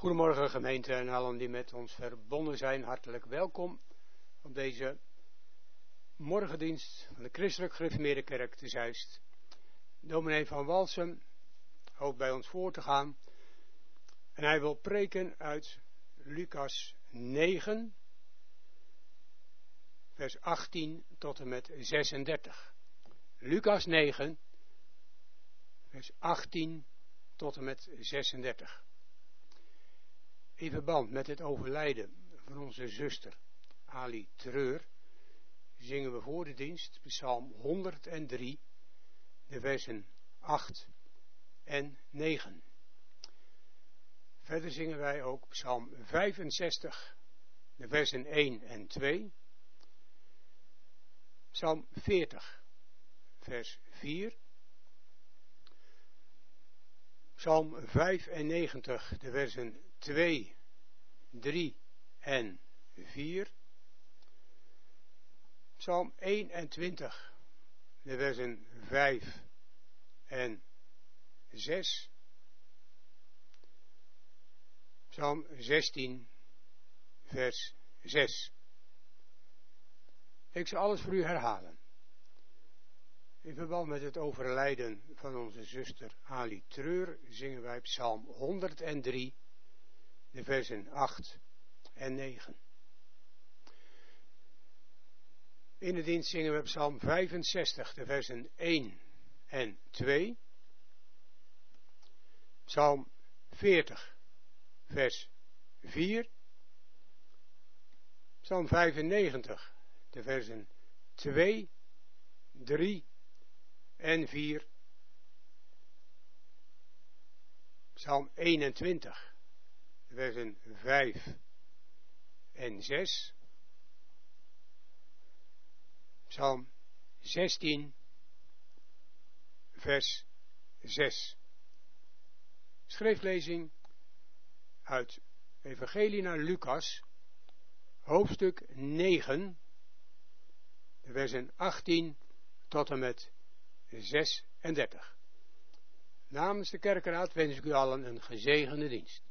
Goedemorgen gemeente en allen die met ons verbonden zijn, hartelijk welkom op deze morgendienst van de Christelijk Gereformeerde Kerk te Zeist. Dominee van Walsum hoopt bij ons voor te gaan en hij wil preken uit Lucas 9, vers 18 tot en met 36. Lucas 9, vers 18 tot en met 36. In verband met het overlijden van onze zuster Ali Treur zingen we voor de dienst Psalm 103, de versen 8 en 9. Verder zingen wij ook Psalm 65, de versen 1 en 2. Psalm 40, vers 4. Psalm 95, de versen 2, 3 en 4. Psalm 21, de versen 5 en 6. Psalm 16, vers 6. Ik zal alles voor u herhalen. In verband met het overlijden van onze zuster Ali Treur zingen wij Psalm 103, de versen 8 en 9. In de dienst zingen we Psalm 65, de versen 1 en 2. Psalm 40, vers 4. Psalm 95, de versen 2, 3 en 4. Psalm 21, de versen 5 en 6. Psalm 16, vers 6. Schriftlezing uit Evangelie naar Lucas, hoofdstuk 9, de versen 18 tot en met 36. Namens de kerkenraad wens ik u allen een gezegende dienst.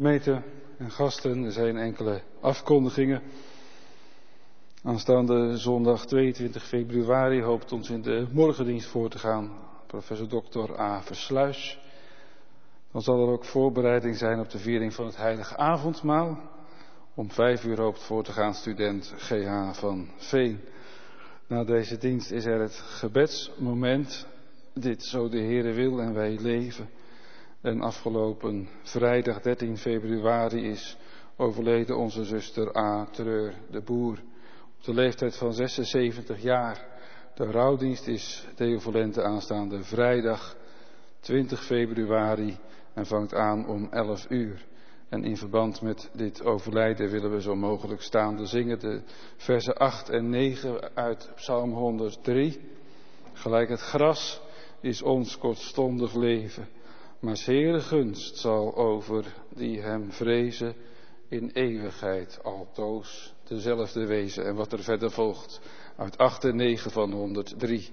gemeente en gasten, er zijn enkele afkondigingen. Aanstaande zondag 22 februari hoopt ons in de morgendienst voor te gaan professor Dr. A. Versluis. Dan zal er ook voorbereiding zijn op de viering van het heilige avondmaal. Om 5:00 hoopt voor te gaan student G.H. van Veen. Na deze dienst is er het gebedsmoment. Dit zo de Heere wil en wij leven. En afgelopen vrijdag 13 februari is overleden onze zuster A. Treur de Boer. Op de leeftijd van 76 jaar. De rouwdienst is Deovolente aanstaande vrijdag 20 februari en vangt aan om 11:00. En in verband met dit overlijden willen we zo mogelijk staande zingen de versen 8 en 9 uit Psalm 103. Gelijk het gras is ons kortstondig leven, maar 's Heere gunst zal over die hem vrezen in eeuwigheid altoos dezelfde wezen. En wat er verder volgt uit 8 en 9 van 103.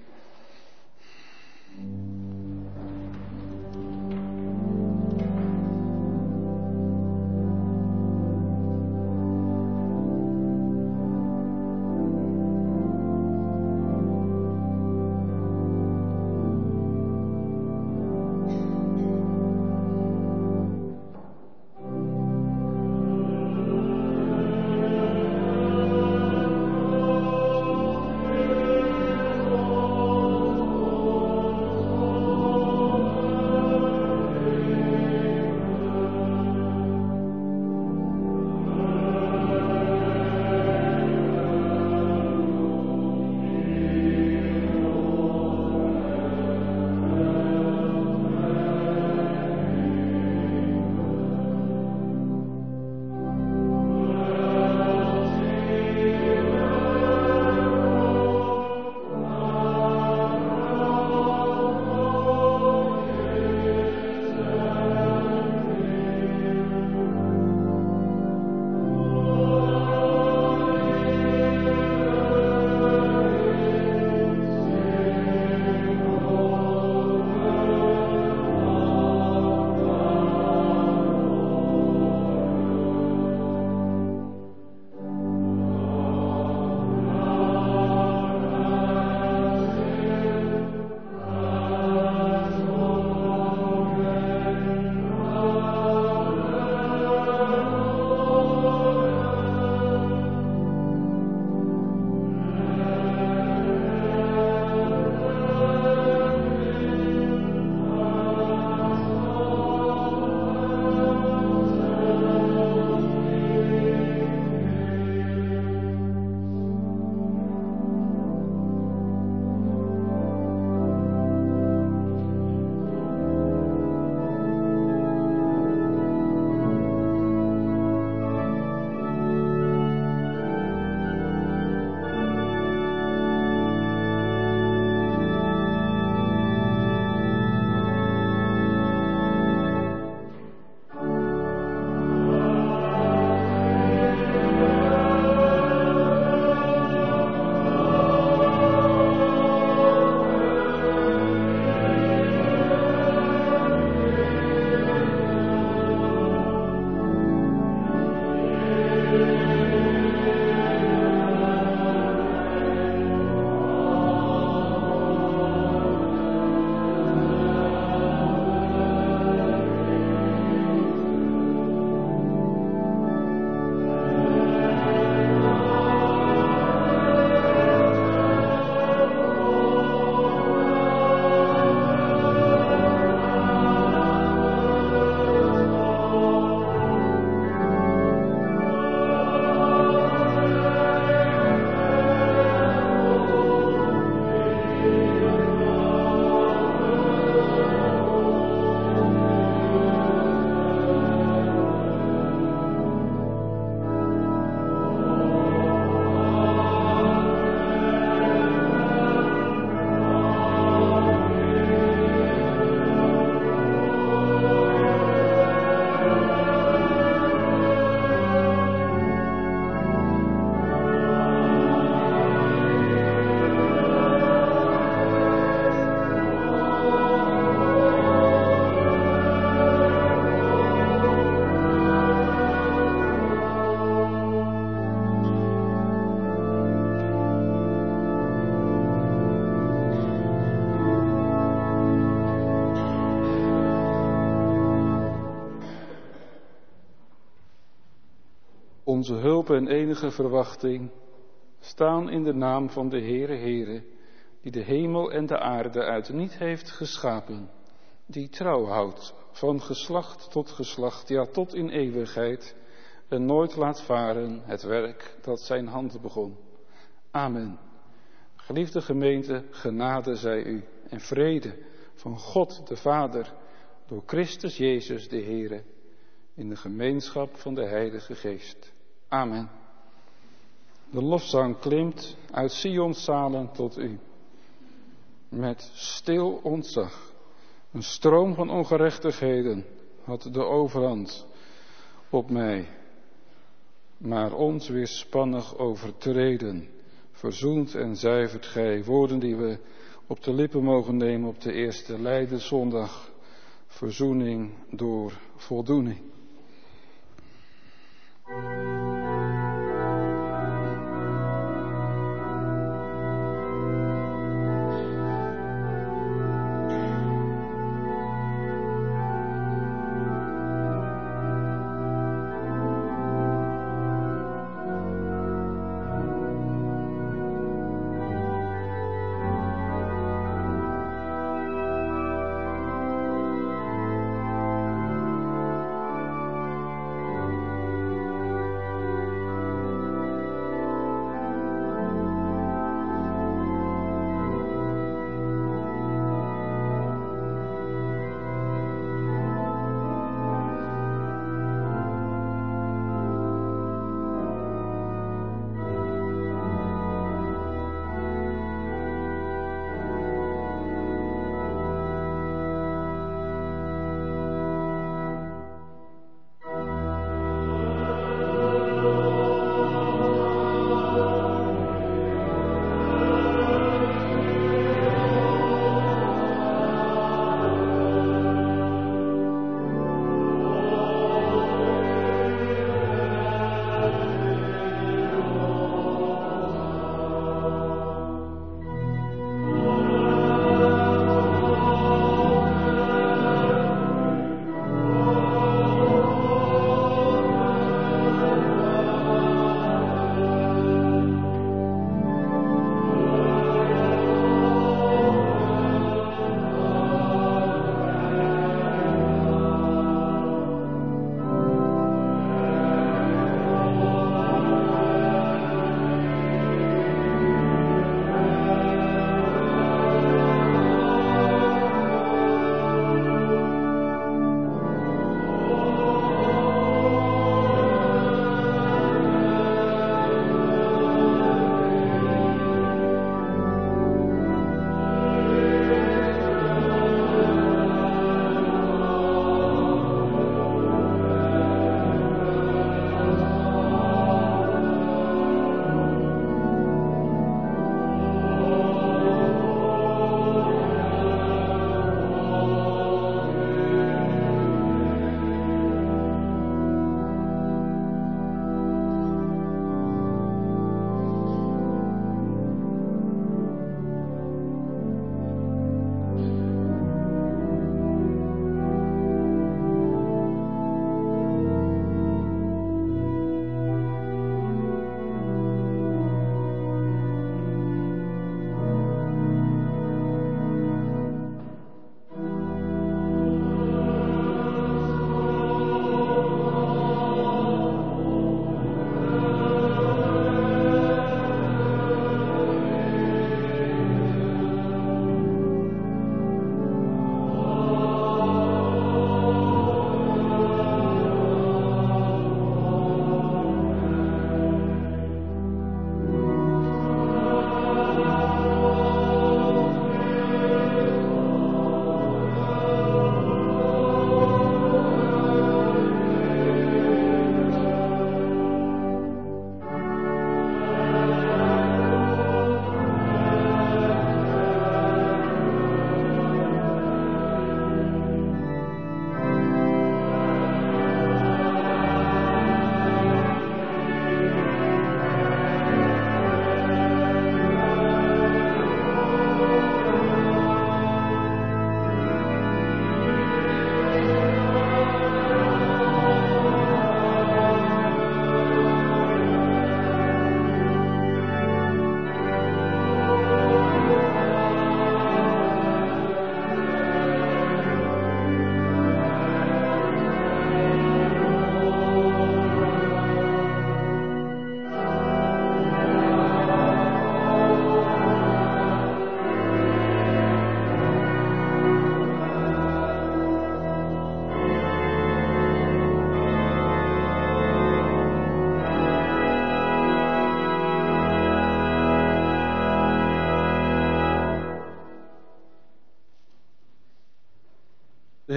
onze hulp en enige verwachting staan in de naam van de Heere, die de hemel en de aarde uit niet heeft geschapen, die trouw houdt van geslacht tot geslacht, ja tot in eeuwigheid, en nooit laat varen het werk dat zijn hand begon. Amen. Geliefde gemeente, genade zij u en vrede van God de Vader, door Christus Jezus de Heere, in de gemeenschap van de Heilige Geest. Amen. De lofzang klimt uit Sions zalen tot u. Met stil ontzag, een stroom van ongerechtigheden had de overhand op mij, maar ons weerspannig overtreden. Verzoend en zuivert gij, woorden die we op de lippen mogen nemen op de eerste Lijdenszondag. Verzoening door voldoening.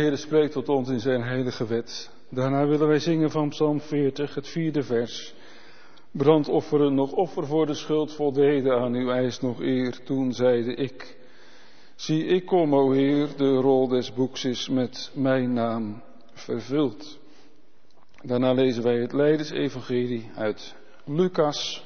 Heere spreekt tot ons in zijn heilige wet. Daarna willen wij zingen van Psalm 40, het 4e vers. Brandofferen, nog offer voor de schuld voldeden aan uw eis nog eer. Toen zeide ik, zie ik kom, o Heer, de rol des boeks is met mijn naam vervuld. Daarna lezen wij het Lijdensevangelie uit Lucas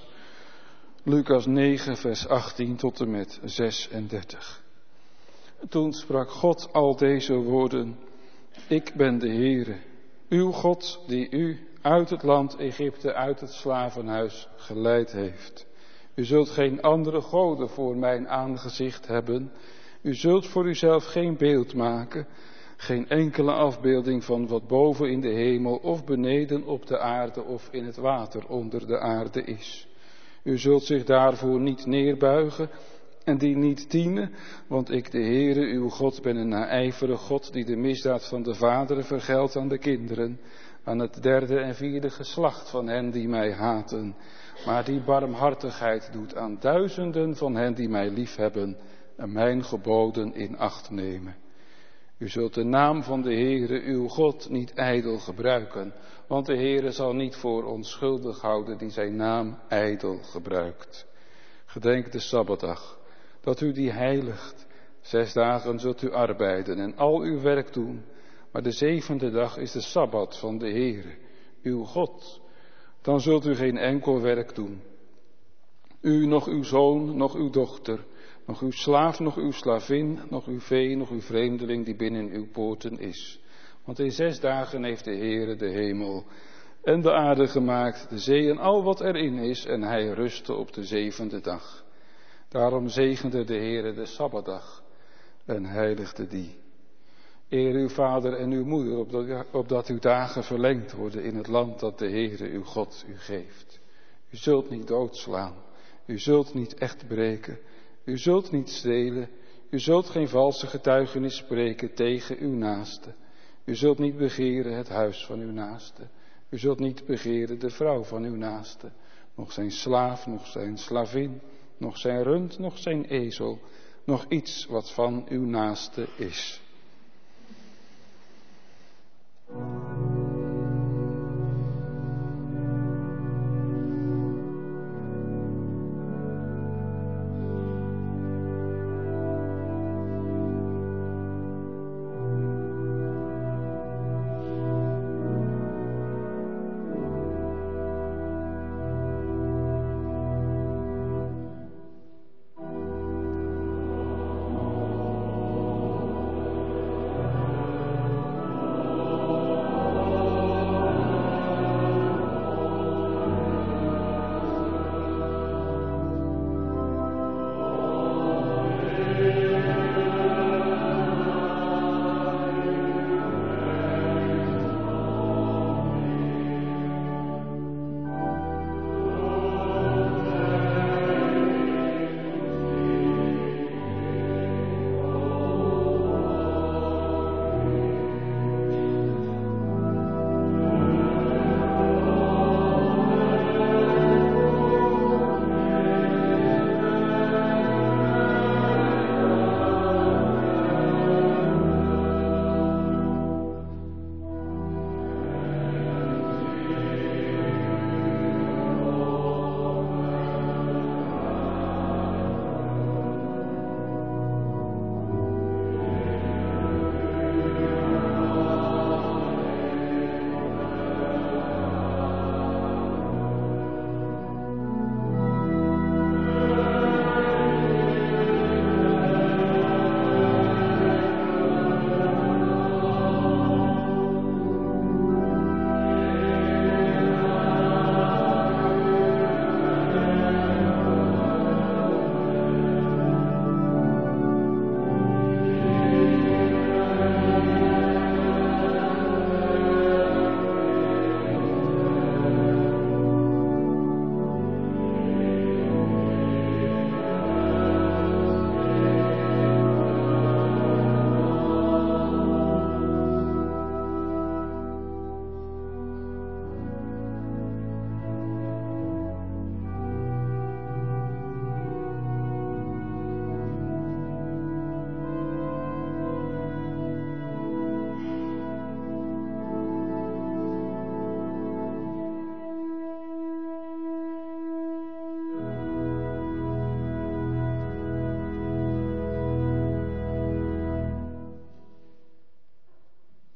9, vers 18 tot en met 36. Toen sprak God al deze woorden, ik ben de Heere, uw God die u uit het land Egypte, uit het slavenhuis geleid heeft. U zult geen andere goden voor mijn aangezicht hebben. U zult voor uzelf geen beeld maken, geen enkele afbeelding van wat boven in de hemel of beneden op de aarde of in het water onder de aarde is. U zult zich daarvoor niet neerbuigen en die niet dienen, want ik, de Heere, uw God, ben een naijverig God die de misdaad van de vaderen vergeldt aan de kinderen, aan het 3e en 4e geslacht van hen die mij haten, maar die barmhartigheid doet aan duizenden van hen die mij liefhebben en mijn geboden in acht nemen. U zult de naam van de Heere, uw God, niet ijdel gebruiken, want de Heere zal niet voor onschuldig houden die zijn naam ijdel gebruikt. Gedenk de Sabbatdag, dat u die heiligt. 6 dagen zult u arbeiden en al uw werk doen, maar de 7e dag is de Sabbat van de Heere, uw God. Dan zult u geen enkel werk doen. U, nog uw zoon, nog uw dochter, nog uw slaaf, nog uw slavin, nog uw vee, nog uw vreemdeling die binnen uw poorten is. Want in 6 dagen heeft de Heere de hemel en de aarde gemaakt, de zee en al wat erin is, en hij rustte op de 7e dag. Daarom zegende de Heere de Sabbatdag en heiligde die. Eer uw vader en uw moeder, opdat uw dagen verlengd worden in het land dat de Heere uw God u geeft. U zult niet doodslaan, u zult niet echt breken, u zult niet stelen, u zult geen valse getuigenis spreken tegen uw naaste. U zult niet begeren het huis van uw naaste. U zult niet begeren de vrouw van uw naaste, nog zijn slaaf, nog zijn slavin, nog zijn rund, nog zijn ezel, nog iets wat van uw naaste is.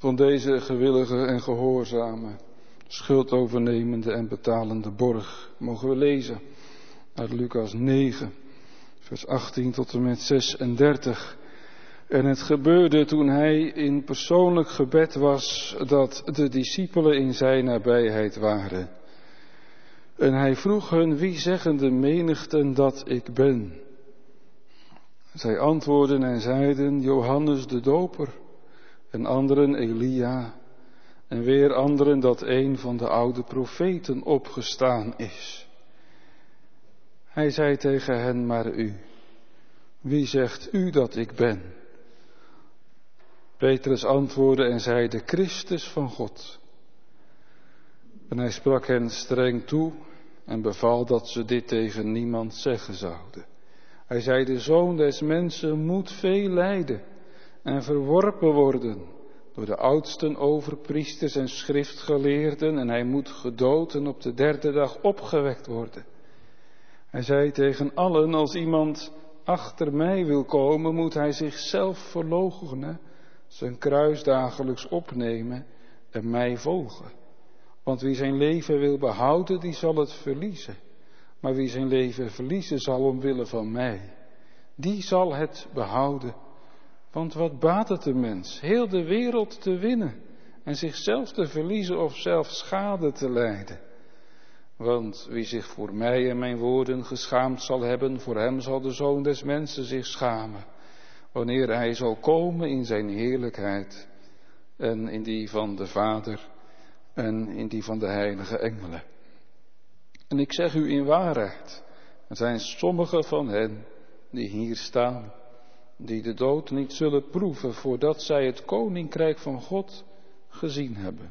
van deze gewillige en gehoorzame, schuldovernemende en betalende borg, mogen we lezen uit Lucas 9, vers 18 tot en met 36. En het gebeurde toen hij in persoonlijk gebed was, dat de discipelen in zijn nabijheid waren. En hij vroeg hun, wie zeggen de menigten dat ik ben? Zij antwoordden en zeiden, Johannes de Doper, en anderen Elia, en weer anderen dat een van de oude profeten opgestaan is. Hij zei tegen hen, maar u, wie zegt u dat ik ben? Petrus antwoordde en zei, de Christus van God. En hij sprak hen streng toe en beval dat ze dit tegen niemand zeggen zouden. Hij zei, de Zoon des Mensen moet veel lijden en verworpen worden door de oudsten, overpriesters en schriftgeleerden, en hij moet gedood en op de derde dag opgewekt worden. Hij zei tegen allen, als iemand achter mij wil komen, moet hij zichzelf verloochenen, zijn kruis dagelijks opnemen en mij volgen. Want wie zijn leven wil behouden, die zal het verliezen. Maar wie zijn leven verliezen zal omwille van mij, die zal het behouden. Want wat baat het de mens, heel de wereld te winnen en zichzelf te verliezen of zelf schade te lijden? Want wie zich voor mij en mijn woorden geschaamd zal hebben, voor hem zal de Zoon des Mensen zich schamen, wanneer hij zal komen in zijn heerlijkheid en in die van de Vader en in die van de heilige engelen. En ik zeg u in waarheid, er zijn sommigen van hen die hier staan, die de dood niet zullen proeven voordat zij het koninkrijk van God gezien hebben.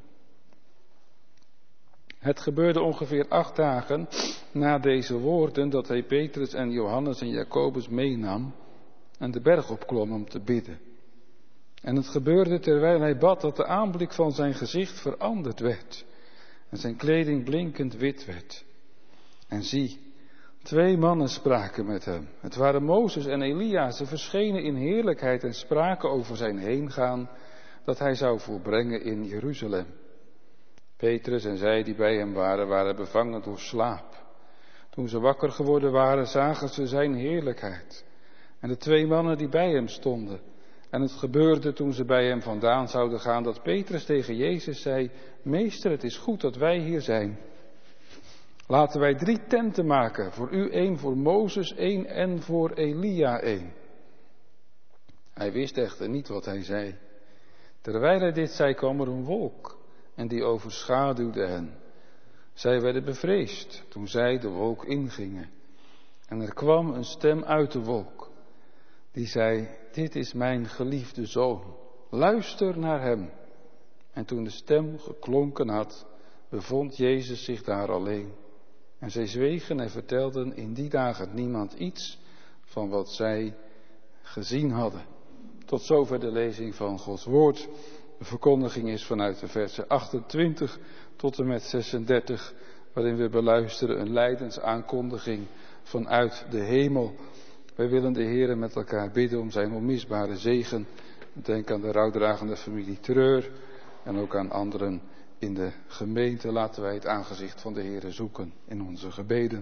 Het gebeurde ongeveer 8 dagen na deze woorden dat hij Petrus en Johannes en Jacobus meenam en de berg opklom om te bidden. En het gebeurde terwijl hij bad dat de aanblik van zijn gezicht veranderd werd en zijn kleding blinkend wit werd. En zie, 2 mannen spraken met hem. Het waren Mozes en Elia. Ze verschenen in heerlijkheid en spraken over zijn heengaan dat hij zou volbrengen in Jeruzalem. Petrus en zij die bij hem waren bevangen door slaap. Toen ze wakker geworden waren, zagen ze zijn heerlijkheid. En de 2 mannen die bij hem stonden. En het gebeurde toen ze bij hem vandaan zouden gaan, dat Petrus tegen Jezus zei, Meester, het is goed dat wij hier zijn. Laten wij 3 tenten maken, voor u 1, voor Mozes 1 en voor Elia 1. Hij wist echter niet wat hij zei. Terwijl hij dit zei, kwam er een wolk en die overschaduwde hen. Zij werden bevreesd toen zij de wolk ingingen. En er kwam een stem uit de wolk, die zei, dit is mijn geliefde zoon, luister naar hem. En toen de stem geklonken had, bevond Jezus zich daar alleen. En zij zwegen en vertelden in die dagen niemand iets van wat zij gezien hadden. Tot zover de lezing van Gods woord. De verkondiging is vanuit de versen 28 tot en met 36, waarin we beluisteren een lijdensaankondiging vanuit de hemel. Wij willen de Heere met elkaar bidden om zijn onmisbare zegen. Denk aan de rouwdragende familie Treur en ook aan anderen in de gemeente. Laten wij het aangezicht van de Heere zoeken in onze gebeden.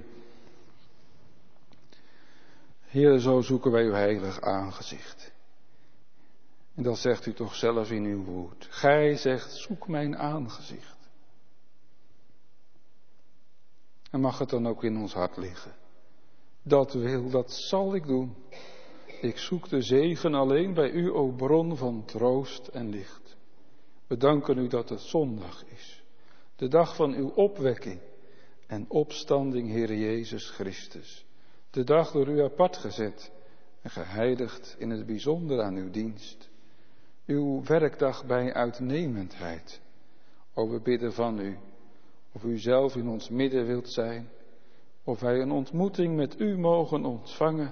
Heere, zo zoeken wij uw heilig aangezicht. En dat zegt u toch zelf in uw woord. Gij zegt, zoek mijn aangezicht. En mag het dan ook in ons hart liggen. Dat zal ik doen. Ik zoek de zegen alleen bij u, o bron van troost en licht. We danken u dat het zondag is. De dag van uw opwekking en opstanding, Heere Jezus Christus. De dag door u apart gezet en geheiligd in het bijzonder aan uw dienst. Uw werkdag bij uitnemendheid. O, we bidden van u, of u zelf in ons midden wilt zijn, of wij een ontmoeting met u mogen ontvangen.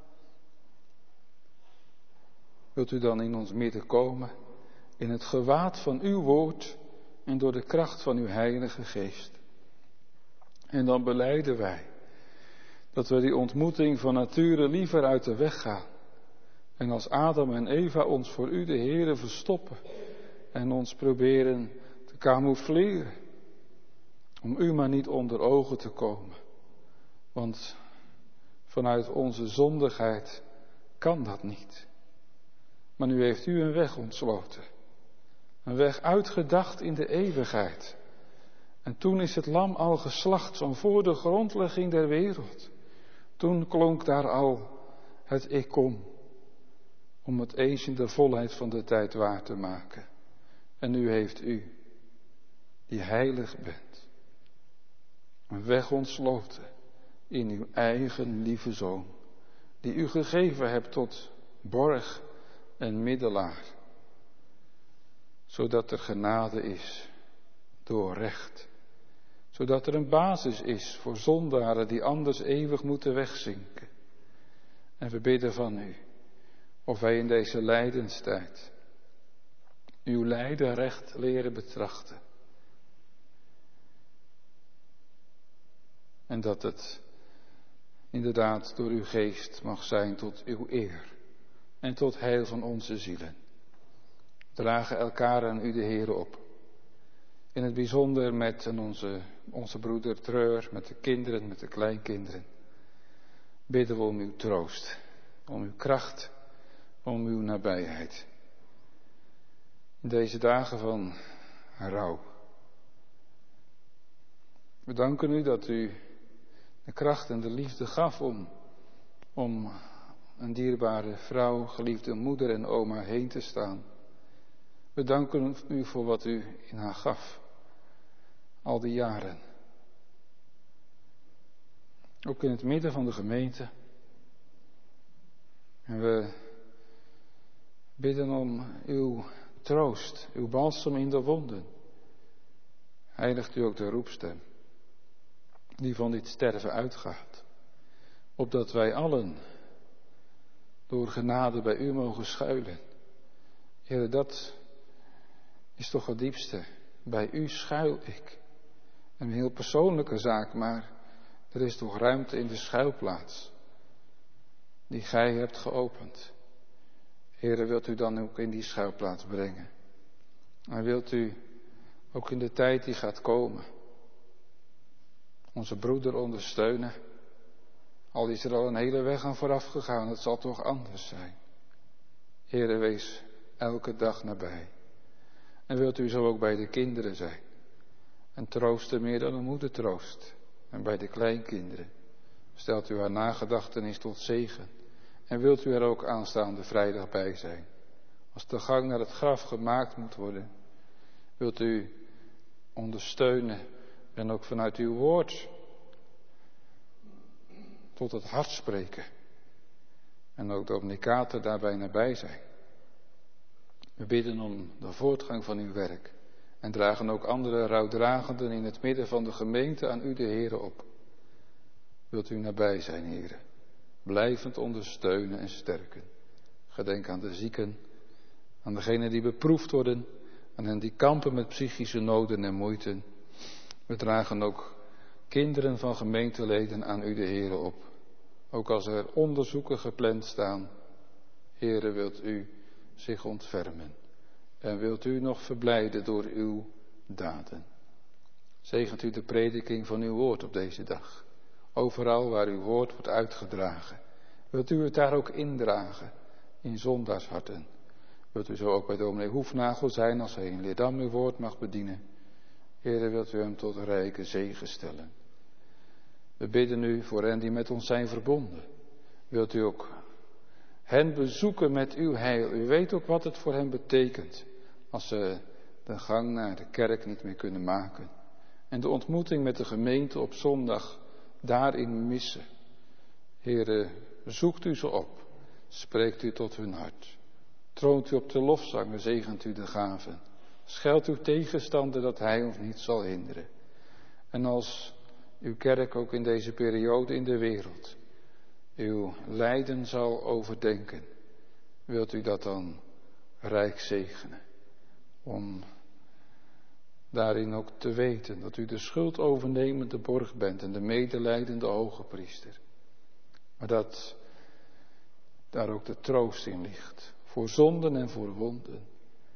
Wilt u dan in ons midden komen, in het gewaad van uw woord en door de kracht van uw Heilige Geest. En dan belijden wij dat we die ontmoeting van nature liever uit de weg gaan. En als Adam en Eva ons voor u, de Heere, verstoppen en ons proberen te camoufleren. Om u maar niet onder ogen te komen. Want vanuit onze zondigheid kan dat niet. Maar nu heeft u een weg ontsloten. Een weg uitgedacht in de eeuwigheid. En toen is het lam al geslacht, zo'n voor de grondlegging der wereld. Toen klonk daar al het ik kom. Om het eens in de volheid van de tijd waar te maken. En nu heeft u, die heilig bent, een weg ontsloten in uw eigen lieve Zoon. Die u gegeven hebt tot borg en middelaar. Zodat er genade is door recht. Zodat er een basis is voor zondaren die anders eeuwig moeten wegzinken. En we bidden van u, of wij in deze lijdenstijd uw lijden recht leren betrachten. En dat het inderdaad door uw geest mag zijn tot uw eer en tot heil van onze zielen. We dragen elkaar aan u de Heere op. In het bijzonder met onze broeder Treur, met de kinderen, met de kleinkinderen. Bidden we om uw troost, om uw kracht, om uw nabijheid. In deze dagen van rouw. We danken u dat u de kracht en de liefde gaf om een dierbare vrouw, geliefde moeder en oma heen te staan. We danken u voor wat u in haar gaf, al die jaren. Ook in het midden van de gemeente. En we bidden om uw troost, uw balsem in de wonden. Heiligt u ook de roepstem, die van dit sterven uitgaat. Opdat wij allen door genade bij u mogen schuilen. Heer, dat is toch het diepste. Bij u schuil ik. Een heel persoonlijke zaak, maar er is toch ruimte in de schuilplaats. Die gij hebt geopend. Heer, wilt u dan ook in die schuilplaats brengen. En wilt u ook in de tijd die gaat komen onze broeder ondersteunen. Al is er al een hele weg aan vooraf gegaan, het zal toch anders zijn. Heere, wees elke dag nabij. En wilt u zo ook bij de kinderen zijn. En troosten meer dan een moeder troost. En bij de kleinkinderen. Stelt u haar nagedachtenis tot zegen. En wilt u er ook aanstaande vrijdag bij zijn. Als de gang naar het graf gemaakt moet worden. Wilt u ondersteunen. En ook vanuit uw woord tot het hart spreken. En ook de omnikaten daarbij nabij zijn. We bidden om de voortgang van uw werk. En dragen ook andere rouwdragenden in het midden van de gemeente aan u de Heere op. Wilt u nabij zijn, Heere. Blijvend ondersteunen en sterken. Gedenk aan de zieken. Aan degenen die beproefd worden. Aan hen die kampen met psychische noden en moeiten. We dragen ook kinderen van gemeenteleden aan u de Heere op. Ook als er onderzoeken gepland staan. Heere, wilt u zich ontfermen. En wilt u nog verblijden door uw daden. Zegent u de prediking van uw woord op deze dag. Overal waar uw woord wordt uitgedragen. Wilt u het daar ook indragen. In zondaarsharten. Wilt u zo ook bij dominee Hoefnagel zijn als hij in Leerdam uw woord mag bedienen. Heere, wilt u hem tot rijke zegen stellen. We bidden u voor hen die met ons zijn verbonden. Wilt u ook hen bezoeken met uw heil. U weet ook wat het voor hen betekent. Als ze de gang naar de kerk niet meer kunnen maken. En de ontmoeting met de gemeente op zondag daarin missen. Heere, zoekt u ze op. Spreekt u tot hun hart. Troont u op de lofzangen, zegent u de gaven. Schelt uw tegenstander dat hij ons niet zal hinderen. En als uw kerk ook in deze periode in de wereld uw lijden zal overdenken, wilt u dat dan rijk zegenen. Om daarin ook te weten dat u de schuld overnemende borg bent en de medelijdende hoge priester. Maar dat daar ook de troost in ligt, voor zonden en voor wonden.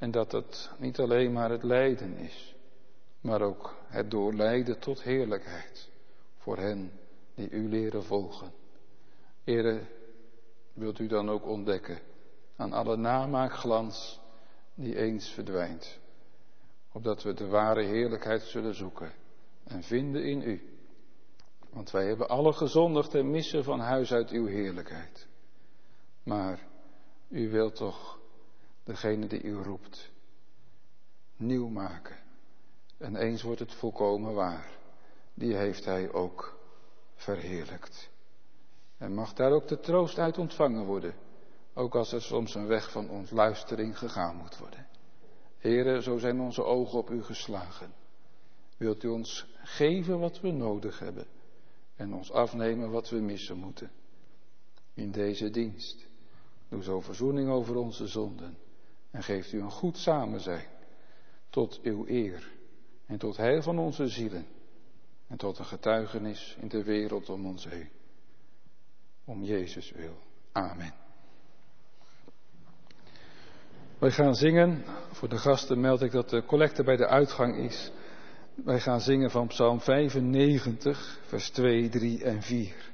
En dat het niet alleen maar het lijden is, maar ook het doorlijden tot heerlijkheid voor hen die u leren volgen. Heere, wilt u dan ook ontdekken aan alle namaakglans die eens verdwijnt, opdat we de ware heerlijkheid zullen zoeken en vinden in u. Want wij hebben alle gezondigd en missen van huis uit uw heerlijkheid. Maar u wilt toch degene die u roept nieuw maken. En eens wordt het volkomen waar. Die heeft hij ook verheerlijkt. En mag daar ook de troost uit ontvangen worden. Ook als er soms een weg van ontluistering gegaan moet worden. Heere, zo zijn onze ogen op u geslagen. Wilt u ons geven wat we nodig hebben. En ons afnemen wat we missen moeten. In deze dienst. Doe zo verzoening over onze zonden. En geeft u een goed samenzijn. Tot uw eer. En tot heil van onze zielen. En tot een getuigenis in de wereld om ons heen. Om Jezus wil. Amen. Wij gaan zingen. Voor de gasten meld ik dat de collecte bij de uitgang is. Wij gaan zingen van Psalm 95, vers 2, 3 en 4.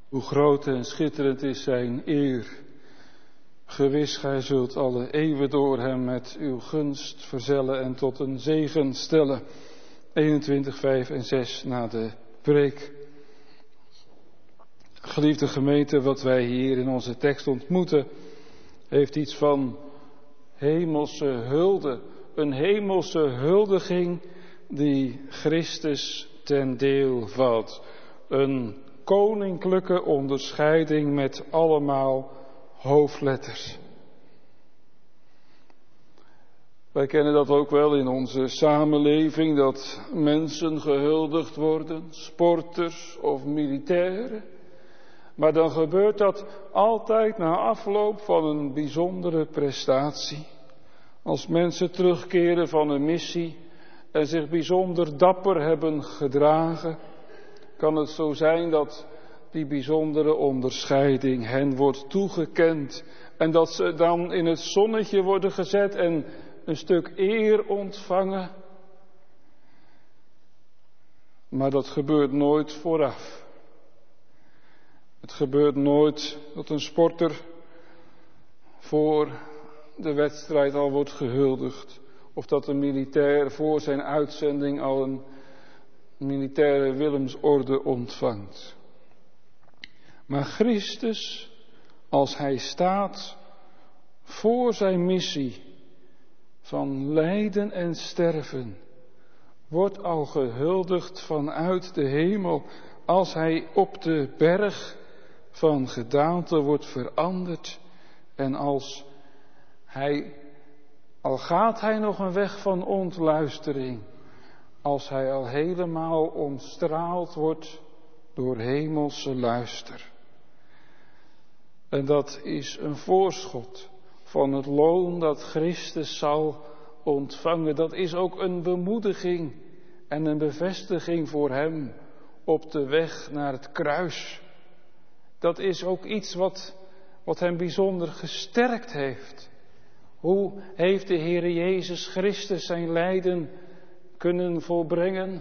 Hoe groot en schitterend is zijn eer. Gewis, gij zult alle eeuwen door hem met uw gunst verzellen en tot een zegen stellen. 21, 5 en 6 na de preek. Geliefde gemeente, wat wij hier in onze tekst ontmoeten, heeft iets van hemelse hulde. Een hemelse huldiging die Christus ten deel valt. Een koninklijke onderscheiding met allemaal hoofdletters. Wij kennen dat ook wel in onze samenleving, dat mensen gehuldigd worden, sporters of militairen. Maar dan gebeurt dat altijd na afloop van een bijzondere prestatie. Als mensen terugkeren van een missie en zich bijzonder dapper hebben gedragen, kan het zo zijn dat die bijzondere onderscheiding hen wordt toegekend en dat ze dan in het zonnetje worden gezet en een stuk eer ontvangen. Maar dat gebeurt nooit vooraf. Het gebeurt nooit dat een sporter voor de wedstrijd al wordt gehuldigd. Of dat een militair voor zijn uitzending al een militaire Willemsorde ontvangt. Maar Christus, als hij staat voor zijn missie van lijden en sterven, wordt al gehuldigd vanuit de hemel als hij op de berg van gedaante wordt veranderd en als hij, al gaat hij nog een weg van ontluistering, als hij al helemaal omstraald wordt door hemelse luister. En dat is een voorschot van het loon dat Christus zal ontvangen. Dat is ook een bemoediging en een bevestiging voor hem op de weg naar het kruis. Dat is ook iets wat hem bijzonder gesterkt heeft. Hoe heeft de Heere Jezus Christus zijn lijden kunnen volbrengen?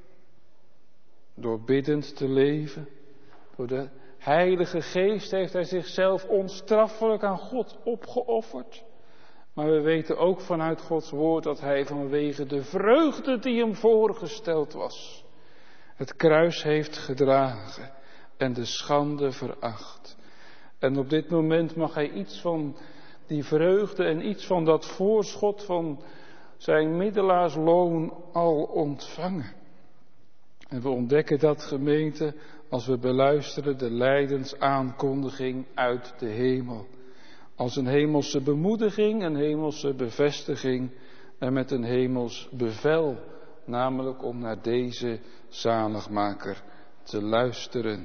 Door biddend te leven. Door de Heilige Geest heeft hij zichzelf onstraffelijk aan God opgeofferd. Maar we weten ook vanuit Gods woord dat hij vanwege de vreugde die hem voorgesteld was, het kruis heeft gedragen en de schande veracht. En op dit moment mag hij iets van die vreugde en iets van dat voorschot van zijn middelaarsloon al ontvangen. En we ontdekken dat, gemeente, als we beluisteren de lijdensaankondiging uit de hemel. Als een hemelse bemoediging, een hemelse bevestiging en met een hemels bevel. Namelijk om naar deze zaligmaker te luisteren.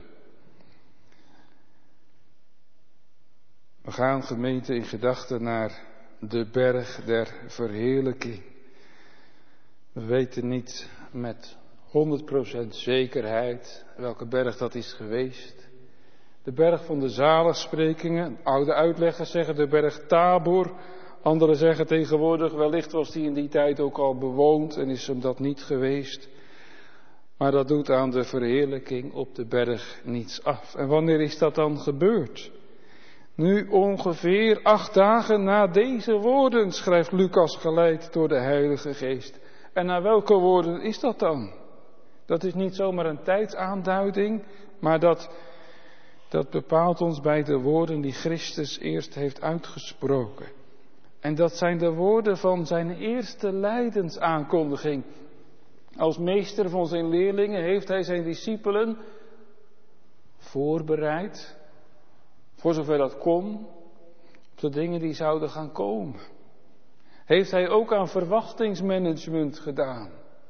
We gaan, gemeente, in gedachten naar de berg der verheerlijking. We weten niet met 100% zekerheid welke berg dat is geweest. De berg van de zaligsprekingen. Oude uitleggers zeggen de berg Tabor. Anderen zeggen tegenwoordig wellicht was die in die tijd ook al bewoond en is hem dat niet geweest. Maar dat doet aan de verheerlijking op de berg niets af. En wanneer is dat dan gebeurd? Nu ongeveer 8 dagen na deze woorden, schrijft Lucas geleid door de Heilige Geest. En naar welke woorden is dat dan? Dat is niet zomaar een tijdsaanduiding, maar dat bepaalt ons bij de woorden die Christus eerst heeft uitgesproken. En dat zijn de woorden van zijn eerste lijdensaankondiging. Als meester van zijn leerlingen heeft hij zijn discipelen voorbereid, voor zover dat kon, op de dingen die zouden gaan komen. Heeft hij ook aan verwachtingsmanagement gedaan.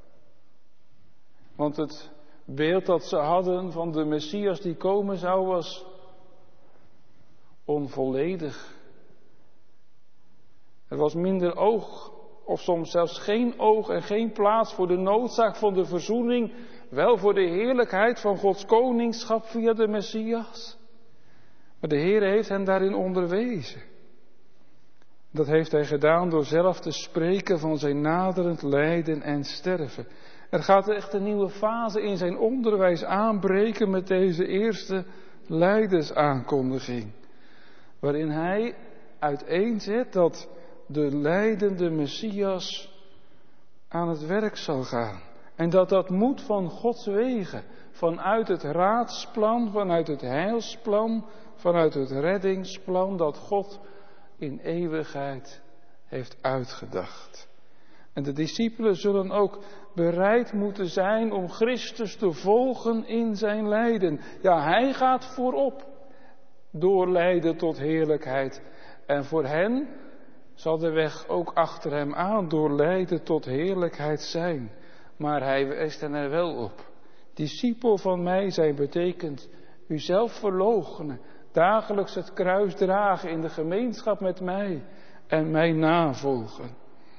Want het beeld dat ze hadden van de Messias die komen zou was onvolledig. Er was minder oog, of soms zelfs geen oog en geen plaats voor de noodzaak van de verzoening, wel voor de heerlijkheid van Gods koningschap via de Messias. Maar de Heer heeft hen daarin onderwezen. Dat heeft hij gedaan door zelf te spreken van zijn naderend lijden en sterven. Er gaat echt een nieuwe fase in zijn onderwijs aanbreken met deze eerste lijdensaankondiging, waarin hij uiteenzet dat de lijdende Messias aan het werk zal gaan. En dat moet van Gods wegen, vanuit het raadsplan, vanuit het heilsplan, vanuit het reddingsplan dat God in eeuwigheid heeft uitgedacht. En de discipelen zullen ook bereid moeten zijn om Christus te volgen in zijn lijden. Ja, hij gaat voorop, door lijden tot heerlijkheid. En voor hen zal de weg ook achter hem aan, door lijden tot heerlijkheid zijn. Maar hij wijst er wel op. Discipel van mij zijn betekent uzelf verloochenen, dagelijks het kruis dragen in de gemeenschap met mij en mij navolgen.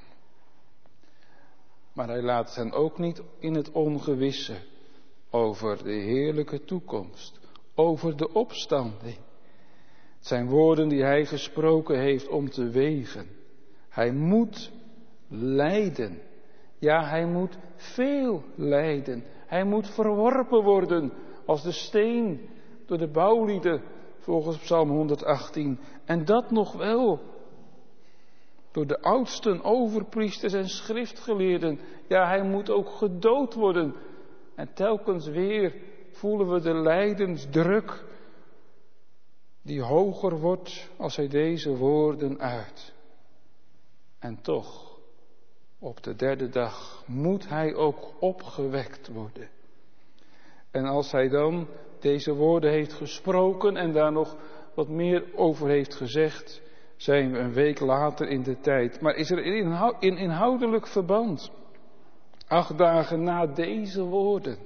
Maar hij laat hen ook niet in het ongewisse over de heerlijke toekomst, over de opstanding. Het zijn woorden die hij gesproken heeft om te wegen. Hij moet lijden. Ja, hij moet veel lijden. Hij moet verworpen worden als de steen door de bouwlieden volgens Psalm 118. En dat nog wel door de oudsten, overpriesters en schriftgeleerden. Ja, hij moet ook gedood worden. En telkens weer voelen we de lijdensdruk die hoger wordt als hij deze woorden uit. En toch, op de derde dag moet hij ook opgewekt worden. En als hij dan deze woorden heeft gesproken en daar nog wat meer over heeft gezegd, zijn we een week later in de tijd. Maar is er in inhoudelijk verband, 8 dagen na deze woorden.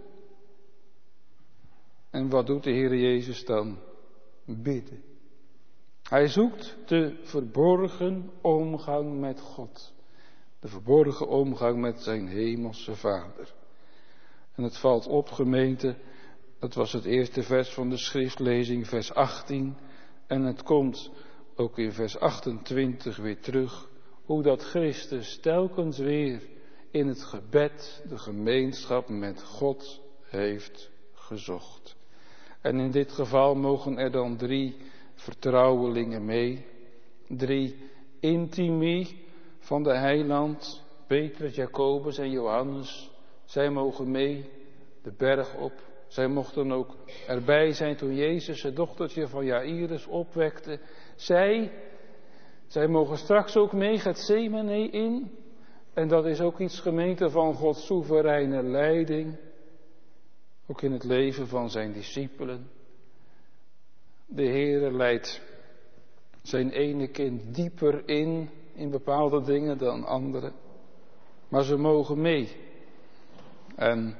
En wat doet de Heer Jezus dan? Bidden. Hij zoekt de verborgen omgang met God. De verborgen omgang met zijn hemelse Vader. En het valt op, gemeente, dat was het eerste vers van de schriftlezing, vers 18. En het komt ook in vers 28 weer terug, hoe dat Christus telkens weer in het gebed de gemeenschap met God heeft gezocht. En in dit geval mogen er dan 3 vertrouwelingen mee, 3 intimi van de heiland, Petrus, Jacobus en Johannes. Zij mogen mee de berg op. Zij mochten ook erbij zijn toen Jezus het dochtertje van Jairus opwekte. Zij mogen straks ook mee Getsemane in. En dat is ook iets, gemeente, van Gods soevereine leiding. Ook in het leven van zijn discipelen. De Heere leidt zijn ene kind dieper in bepaalde dingen dan andere. Maar ze mogen mee. En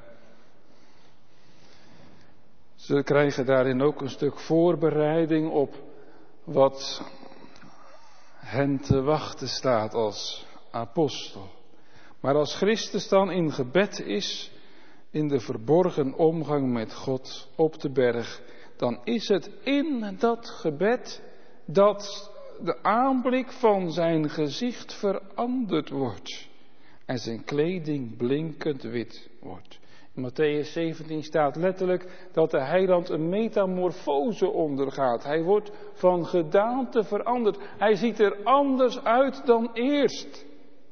ze krijgen daarin ook een stuk voorbereiding op wat hen te wachten staat als apostel. Maar als Christus dan in gebed is, in de verborgen omgang met God op de berg, dan is het in dat gebed dat de aanblik van zijn gezicht veranderd wordt en zijn kleding blinkend wit wordt. In Mattheüs 17 staat letterlijk dat de heiland een metamorfose ondergaat. Hij wordt van gedaante veranderd. Hij ziet er anders uit dan eerst.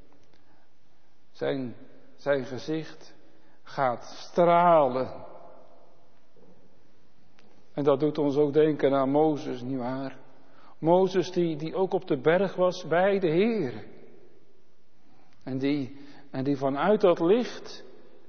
Zijn gezicht gaat stralen. En dat doet ons ook denken aan Mozes, nietwaar? Mozes die ook op de berg was bij de Heer. En die vanuit dat licht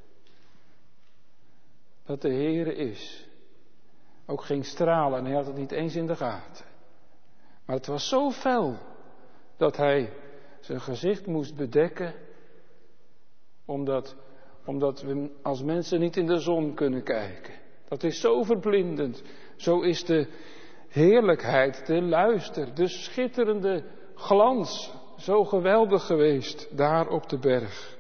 dat de Heere is, ook ging stralen en hij had het niet eens in de gaten. Maar het was zo fel dat hij zijn gezicht moest bedekken, omdat we als mensen niet in de zon kunnen kijken. Dat is zo verblindend. Zo is de heerlijkheid, de luister, de schitterende glans zo geweldig geweest daar op de berg.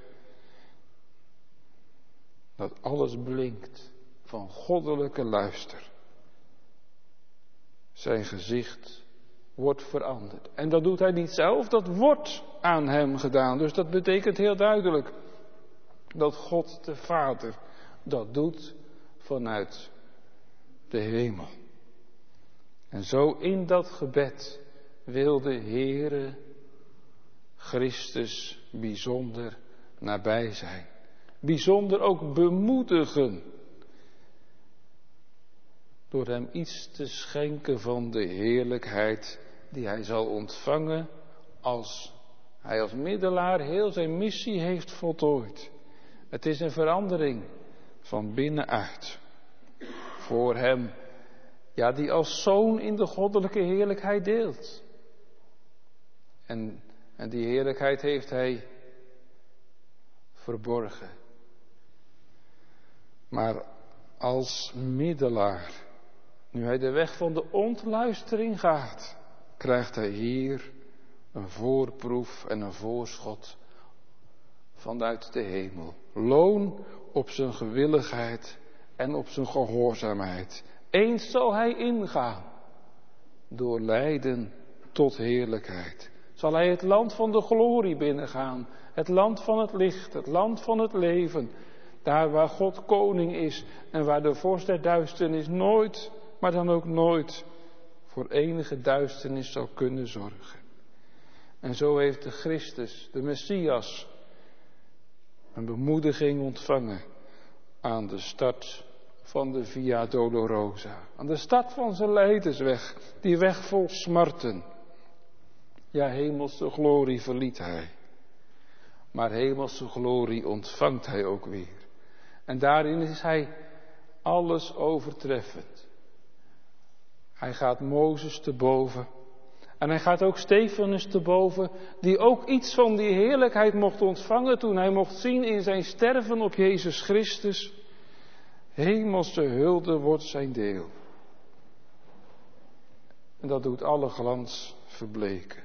Dat alles blinkt van goddelijke luister. Zijn gezicht wordt veranderd. En dat doet hij niet zelf, dat wordt aan hem gedaan. Dus dat betekent heel duidelijk dat God de Vader dat doet vanuit de hemel. En zo in dat gebed wil de Heere Christus bijzonder nabij zijn. Bijzonder ook bemoedigen. Door hem iets te schenken van de heerlijkheid die hij zal ontvangen als hij als middelaar heel zijn missie heeft voltooid. Het is een verandering van binnenuit. Voor hem, ja, die als zoon in de goddelijke heerlijkheid deelt. En die heerlijkheid heeft hij verborgen. Maar als middelaar, nu hij de weg van de ontluistering gaat, krijgt hij hier een voorproef en een voorschot vanuit de hemel. Loon op zijn gewilligheid en op zijn gehoorzaamheid. Eens zal hij ingaan door lijden tot heerlijkheid. Zal hij het land van de glorie binnengaan. Het land van het licht, het land van het leven. Daar waar God koning is en waar de vorst der duisternis nooit, maar dan ook nooit, voor enige duisternis zal kunnen zorgen. En zo heeft de Christus, de Messias, een bemoediging ontvangen aan de start van de Via Dolorosa. Aan de start van zijn lijdensweg, die weg vol smarten. Ja, hemelse glorie verliet hij. Maar hemelse glorie ontvangt hij ook weer. En daarin is hij alles overtreffend. Hij gaat Mozes te boven. En hij gaat ook Stefanus te boven, die ook iets van die heerlijkheid mocht ontvangen toen hij mocht zien in zijn sterven op Jezus Christus. Hemelse hulde wordt zijn deel. En dat doet alle glans verbleken.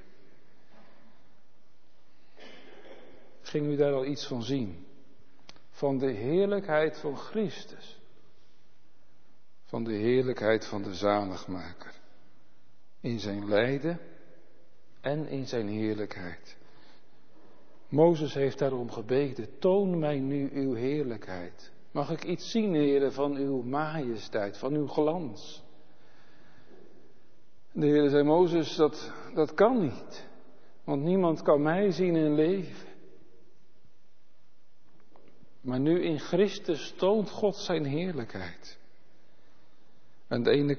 Ging u daar al iets van zien? Van de heerlijkheid van Christus. Van de heerlijkheid van de zaligmaker. In zijn lijden en in zijn heerlijkheid. Mozes heeft daarom gebeden, toon mij nu uw heerlijkheid. Mag ik iets zien, Heere, van uw majesteit, van uw glans? De Heere zei, Mozes, dat kan niet. Want niemand kan mij zien en leven. Maar nu in Christus toont God zijn heerlijkheid. Aan de ene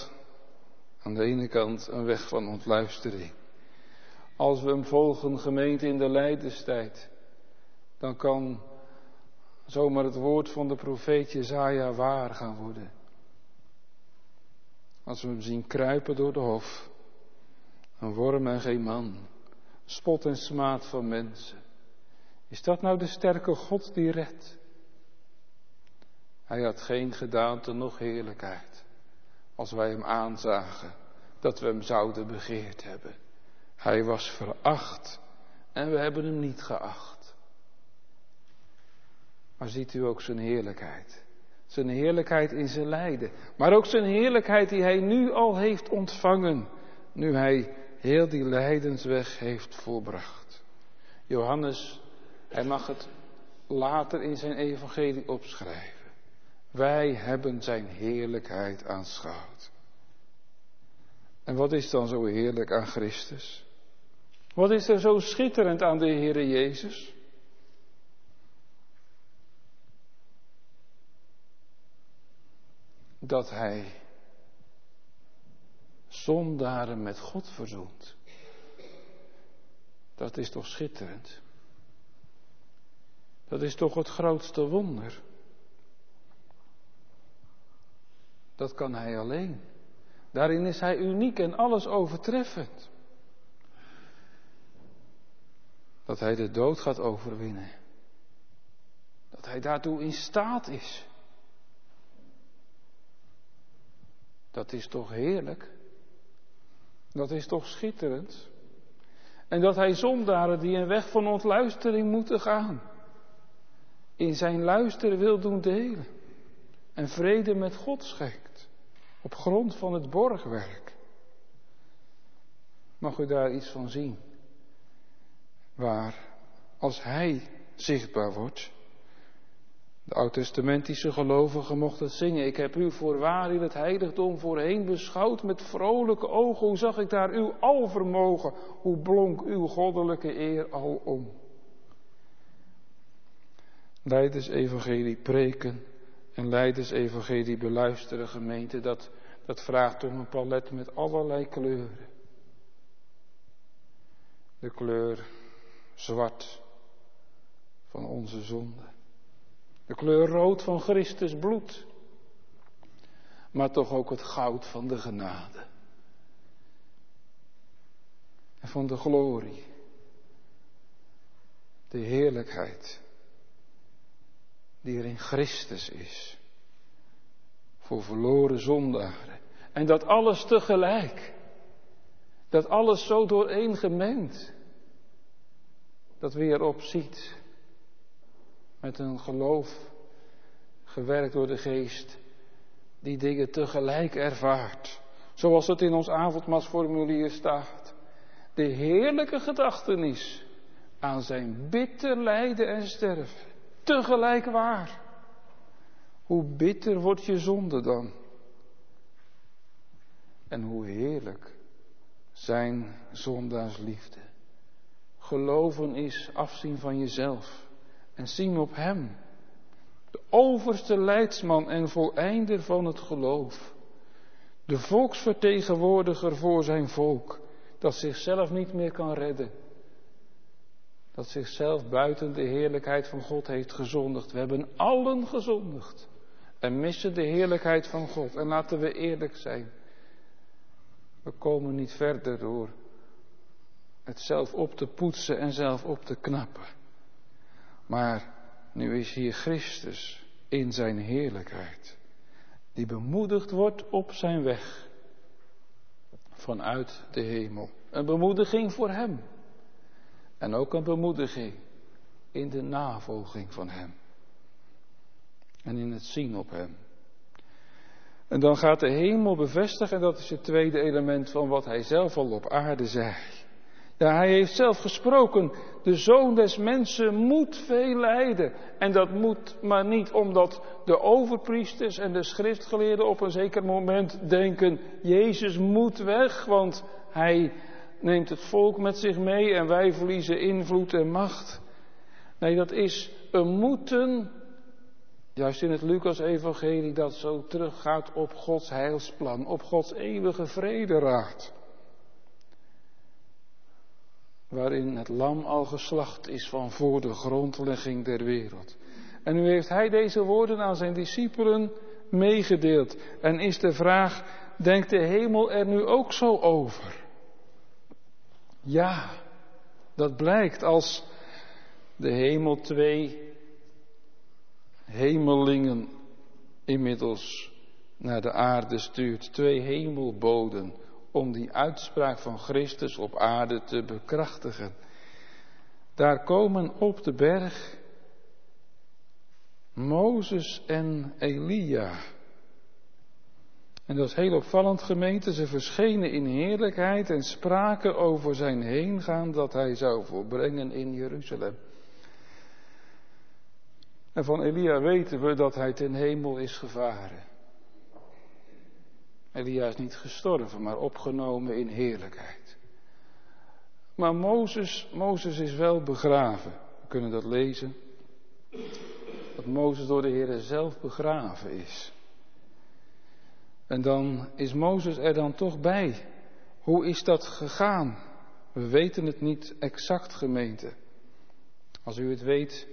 kant een weg van ontluistering. Als we hem volgen, gemeente, in de lijdenstijd, dan kan zomaar het woord van de profeet Jesaja waar gaan worden. Als we hem zien kruipen door de hof, een worm en geen man, spot en smaad van mensen. Is dat nou de sterke God die redt? Hij had geen gedaante noch heerlijkheid. Als wij hem aanzagen, dat we hem zouden begeerd hebben. Hij was veracht en we hebben hem niet geacht. Maar ziet u ook zijn heerlijkheid. Zijn heerlijkheid in zijn lijden. Maar ook zijn heerlijkheid die hij nu al heeft ontvangen. Nu hij heel die lijdensweg heeft volbracht. Johannes, hij mag het later in zijn evangelie opschrijven. Wij hebben zijn heerlijkheid aanschouwd. En wat is dan zo heerlijk aan Christus? Wat is er zo schitterend aan de Heere Jezus? Dat hij zondaren met God verzoent. Dat is toch schitterend? Dat is toch het grootste wonder? Dat kan hij alleen. Daarin is hij uniek en alles overtreffend. Dat hij de dood gaat overwinnen. Dat hij daartoe in staat is. Dat is toch heerlijk? Dat is toch schitterend? En dat hij zondaren die een weg van ontluistering moeten gaan, in zijn luister wil doen delen. En vrede met God schenkt. Op grond van het borgwerk. Mag u daar iets van zien? Waar, als hij zichtbaar wordt, De oud-testamentische gelovigen mochten het zingen. Ik heb u voorwaar in het heiligdom voorheen beschouwd met vrolijke ogen. Hoe zag ik daar uw alvermogen? Hoe blonk uw goddelijke eer al om? Leidersevangelie preken en leidersevangelie beluisteren, gemeente, dat vraagt om een palet met allerlei kleuren. De kleur zwart van onze zonde. De kleur rood van Christus bloed. Maar toch ook het goud van de genade. En van de glorie. De heerlijkheid. Die er in Christus is. Voor verloren zondaren. En dat alles tegelijk. Dat alles zo dooreengemengd. Dat wie erop ziet. Met een geloof, gewerkt door de geest, die dingen tegelijk ervaart. Zoals het in ons avondmaalsformulier staat. De heerlijke gedachtenis aan zijn bitter lijden en sterven. Tegelijk waar. Hoe bitter wordt je zonde dan? En hoe heerlijk zijn zondaarsliefde. Geloven is afzien van jezelf. En zien op hem, de overste leidsman en voleinder van het geloof. De volksvertegenwoordiger voor zijn volk, dat zichzelf niet meer kan redden. Dat zichzelf buiten de heerlijkheid van God heeft gezondigd. We hebben allen gezondigd en missen de heerlijkheid van God. En laten we eerlijk zijn, we komen niet verder door het zelf op te poetsen en zelf op te knappen. Maar nu is hier Christus in zijn heerlijkheid, die bemoedigd wordt op zijn weg vanuit de hemel. Een bemoediging voor hem en ook een bemoediging in de navolging van hem en in het zien op hem. En dan gaat de hemel bevestigen, en dat is het tweede element van wat hij zelf al op aarde zei. Ja, hij heeft zelf gesproken, de Zoon des Mensen moet veel lijden. En dat moet maar niet omdat de overpriesters en de schriftgeleerden op een zeker moment denken, Jezus moet weg, want hij neemt het volk met zich mee en wij verliezen invloed en macht. Nee, dat is een moeten, juist in het Lucas-evangelie, dat zo teruggaat op Gods heilsplan, op Gods eeuwige vrederaad. Waarin het lam al geslacht is van voor de grondlegging der wereld. En nu heeft hij deze woorden aan zijn discipelen meegedeeld. En is de vraag, denkt de hemel er nu ook zo over? Ja, dat blijkt als de hemel 2 hemelingen inmiddels naar de aarde stuurt. 2 hemelboden. Om die uitspraak van Christus op aarde te bekrachtigen. Daar komen op de berg Mozes en Elia. En dat is heel opvallend, gemeente. Ze verschenen in heerlijkheid en spraken over zijn heengaan dat hij zou volbrengen in Jeruzalem. En van Elia weten we dat hij ten hemel is gevaren. Elia is niet gestorven, maar opgenomen in heerlijkheid. Maar Mozes is wel begraven. We kunnen dat lezen. Dat Mozes door de Heer zelf begraven is. En dan is Mozes er dan toch bij. Hoe is dat gegaan? We weten het niet exact, gemeente. Als u het weet,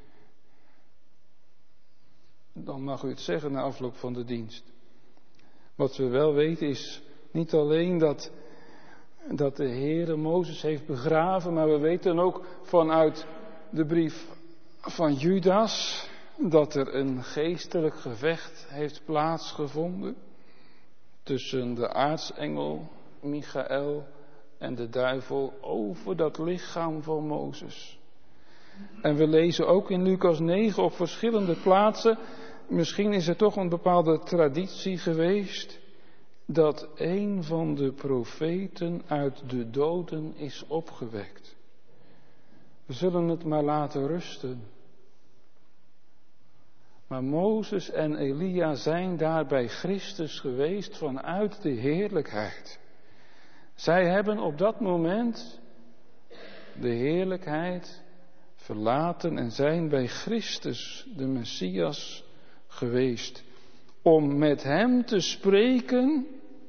dan mag u het zeggen na afloop van de dienst. Wat we wel weten is niet alleen dat de Heere Mozes heeft begraven, maar we weten ook vanuit de brief van Judas dat er een geestelijk gevecht heeft plaatsgevonden tussen de aartsengel Michaël en de duivel over dat lichaam van Mozes. En we lezen ook in Lucas 9 op verschillende plaatsen, misschien is er toch een bepaalde traditie geweest, dat een van de profeten uit de doden is opgewekt. We zullen het maar laten rusten. Maar Mozes en Elia zijn daar bij Christus geweest vanuit de heerlijkheid. Zij hebben op dat moment de heerlijkheid verlaten en zijn bij Christus, de Messias, geweest. Om met hem te spreken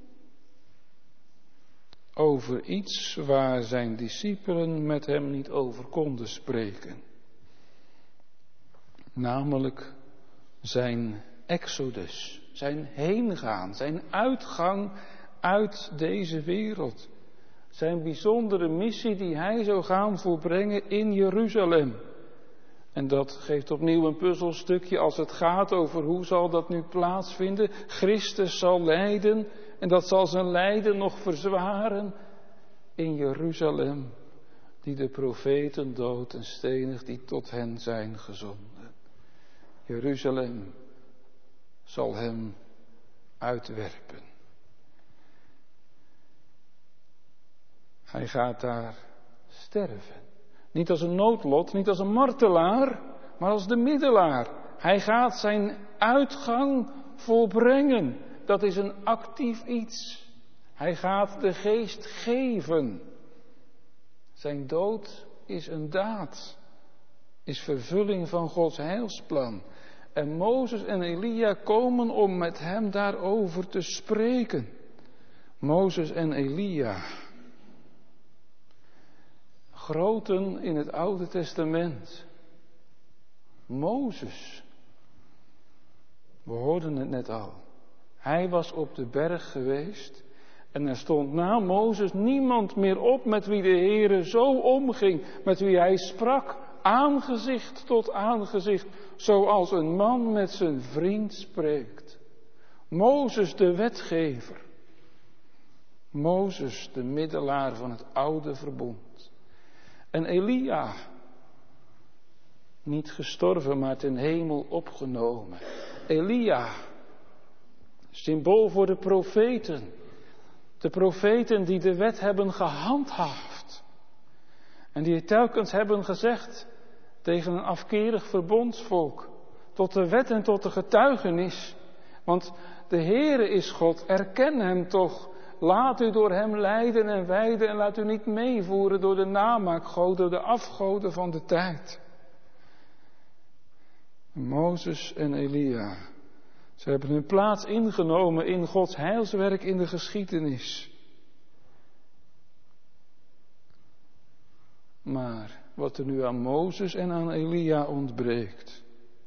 over iets waar zijn discipelen met hem niet over konden spreken. Namelijk zijn exodus, zijn heengaan, zijn uitgang uit deze wereld. Zijn bijzondere missie die hij zou gaan volbrengen in Jeruzalem. En dat geeft opnieuw een puzzelstukje als het gaat over hoe zal dat nu plaatsvinden. Christus zal lijden en dat zal zijn lijden nog verzwaren in Jeruzalem. Die de profeten dood en stenig die tot hen zijn gezonden. Jeruzalem zal hem uitwerpen. Hij gaat daar sterven. Niet als een noodlot, niet als een martelaar, maar als de middelaar. Hij gaat zijn uitgang volbrengen. Dat is een actief iets. Hij gaat de geest geven. Zijn dood is een daad. Is vervulling van Gods heilsplan. En Mozes en Elia komen om met hem daarover te spreken. Mozes en Elia. Groten in het Oude Testament. Mozes. We hoorden het net al. Hij was op de berg geweest. En er stond na Mozes niemand meer op met wie de Heere zo omging. Met wie hij sprak, aangezicht tot aangezicht. Zoals een man met zijn vriend spreekt. Mozes de wetgever. Mozes de middelaar van het oude verbond. En Elia, niet gestorven, maar ten hemel opgenomen. Elia, symbool voor de profeten. De profeten die de wet hebben gehandhaafd. En die telkens hebben gezegd tegen een afkerig verbondsvolk. Tot de wet en tot de getuigenis. Want de Heere is God, erken hem toch. Laat u door hem leiden en wijden en laat u niet meevoeren door de namaakgoden, de afgoden van de tijd. Mozes en Elia, ze hebben hun plaats ingenomen in Gods heilswerk in de geschiedenis. Maar wat er nu aan Mozes en aan Elia ontbreekt,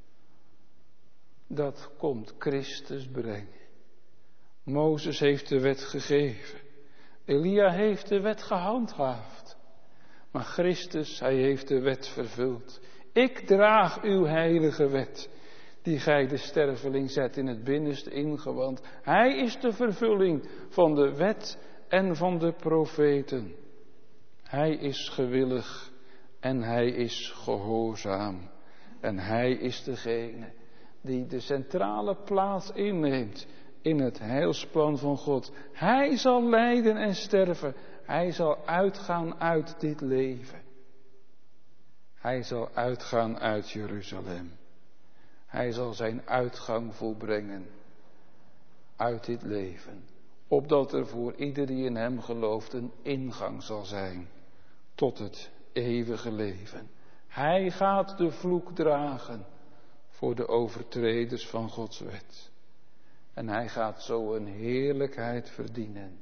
dat komt Christus brengen. Mozes heeft de wet gegeven. Elia heeft de wet gehandhaafd. Maar Christus, hij heeft de wet vervuld. Ik draag uw heilige wet, die gij de sterveling zet in het binnenste ingewand. Hij is de vervulling van de wet en van de profeten. Hij is gewillig en hij is gehoorzaam. En hij is degene die de centrale plaats inneemt in het heilsplan van God. Hij zal lijden en sterven. Hij zal uitgaan uit dit leven. Hij zal uitgaan uit Jeruzalem. Hij zal zijn uitgang volbrengen uit dit leven. Opdat er voor ieder die in hem gelooft een ingang zal zijn tot het eeuwige leven. Hij gaat de vloek dragen voor de overtreders van Gods wet. En hij gaat zo een heerlijkheid verdienen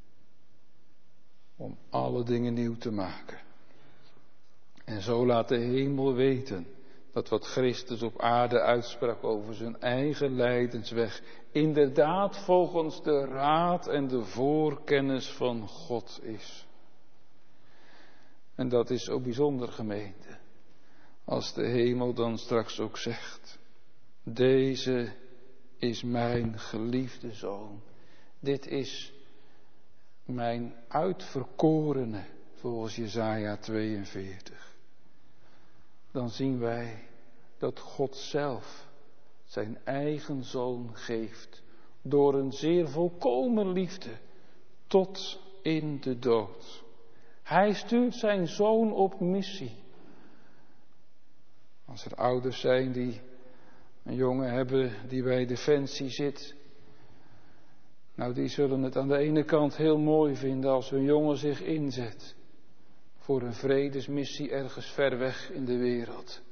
om alle dingen nieuw te maken. En zo laat de hemel weten dat wat Christus op aarde uitsprak over zijn eigen lijdensweg inderdaad volgens de raad en de voorkennis van God is. En dat is zo bijzonder, gemeente, als de hemel dan straks ook zegt: deze is mijn geliefde zoon. Dit is mijn uitverkorene, volgens Jesaja 42. Dan zien wij dat God zelf zijn eigen zoon geeft. Door een zeer volkomen liefde tot in de dood. Hij stuurt zijn zoon op missie. Als er ouders zijn die een jongen hebben die bij Defensie zit. Nou, die zullen het aan de ene kant heel mooi vinden als hun jongen zich inzet voor een vredesmissie ergens ver weg in de wereld.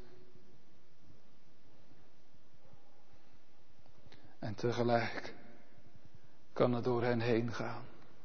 En tegelijk kan het door hen heen gaan.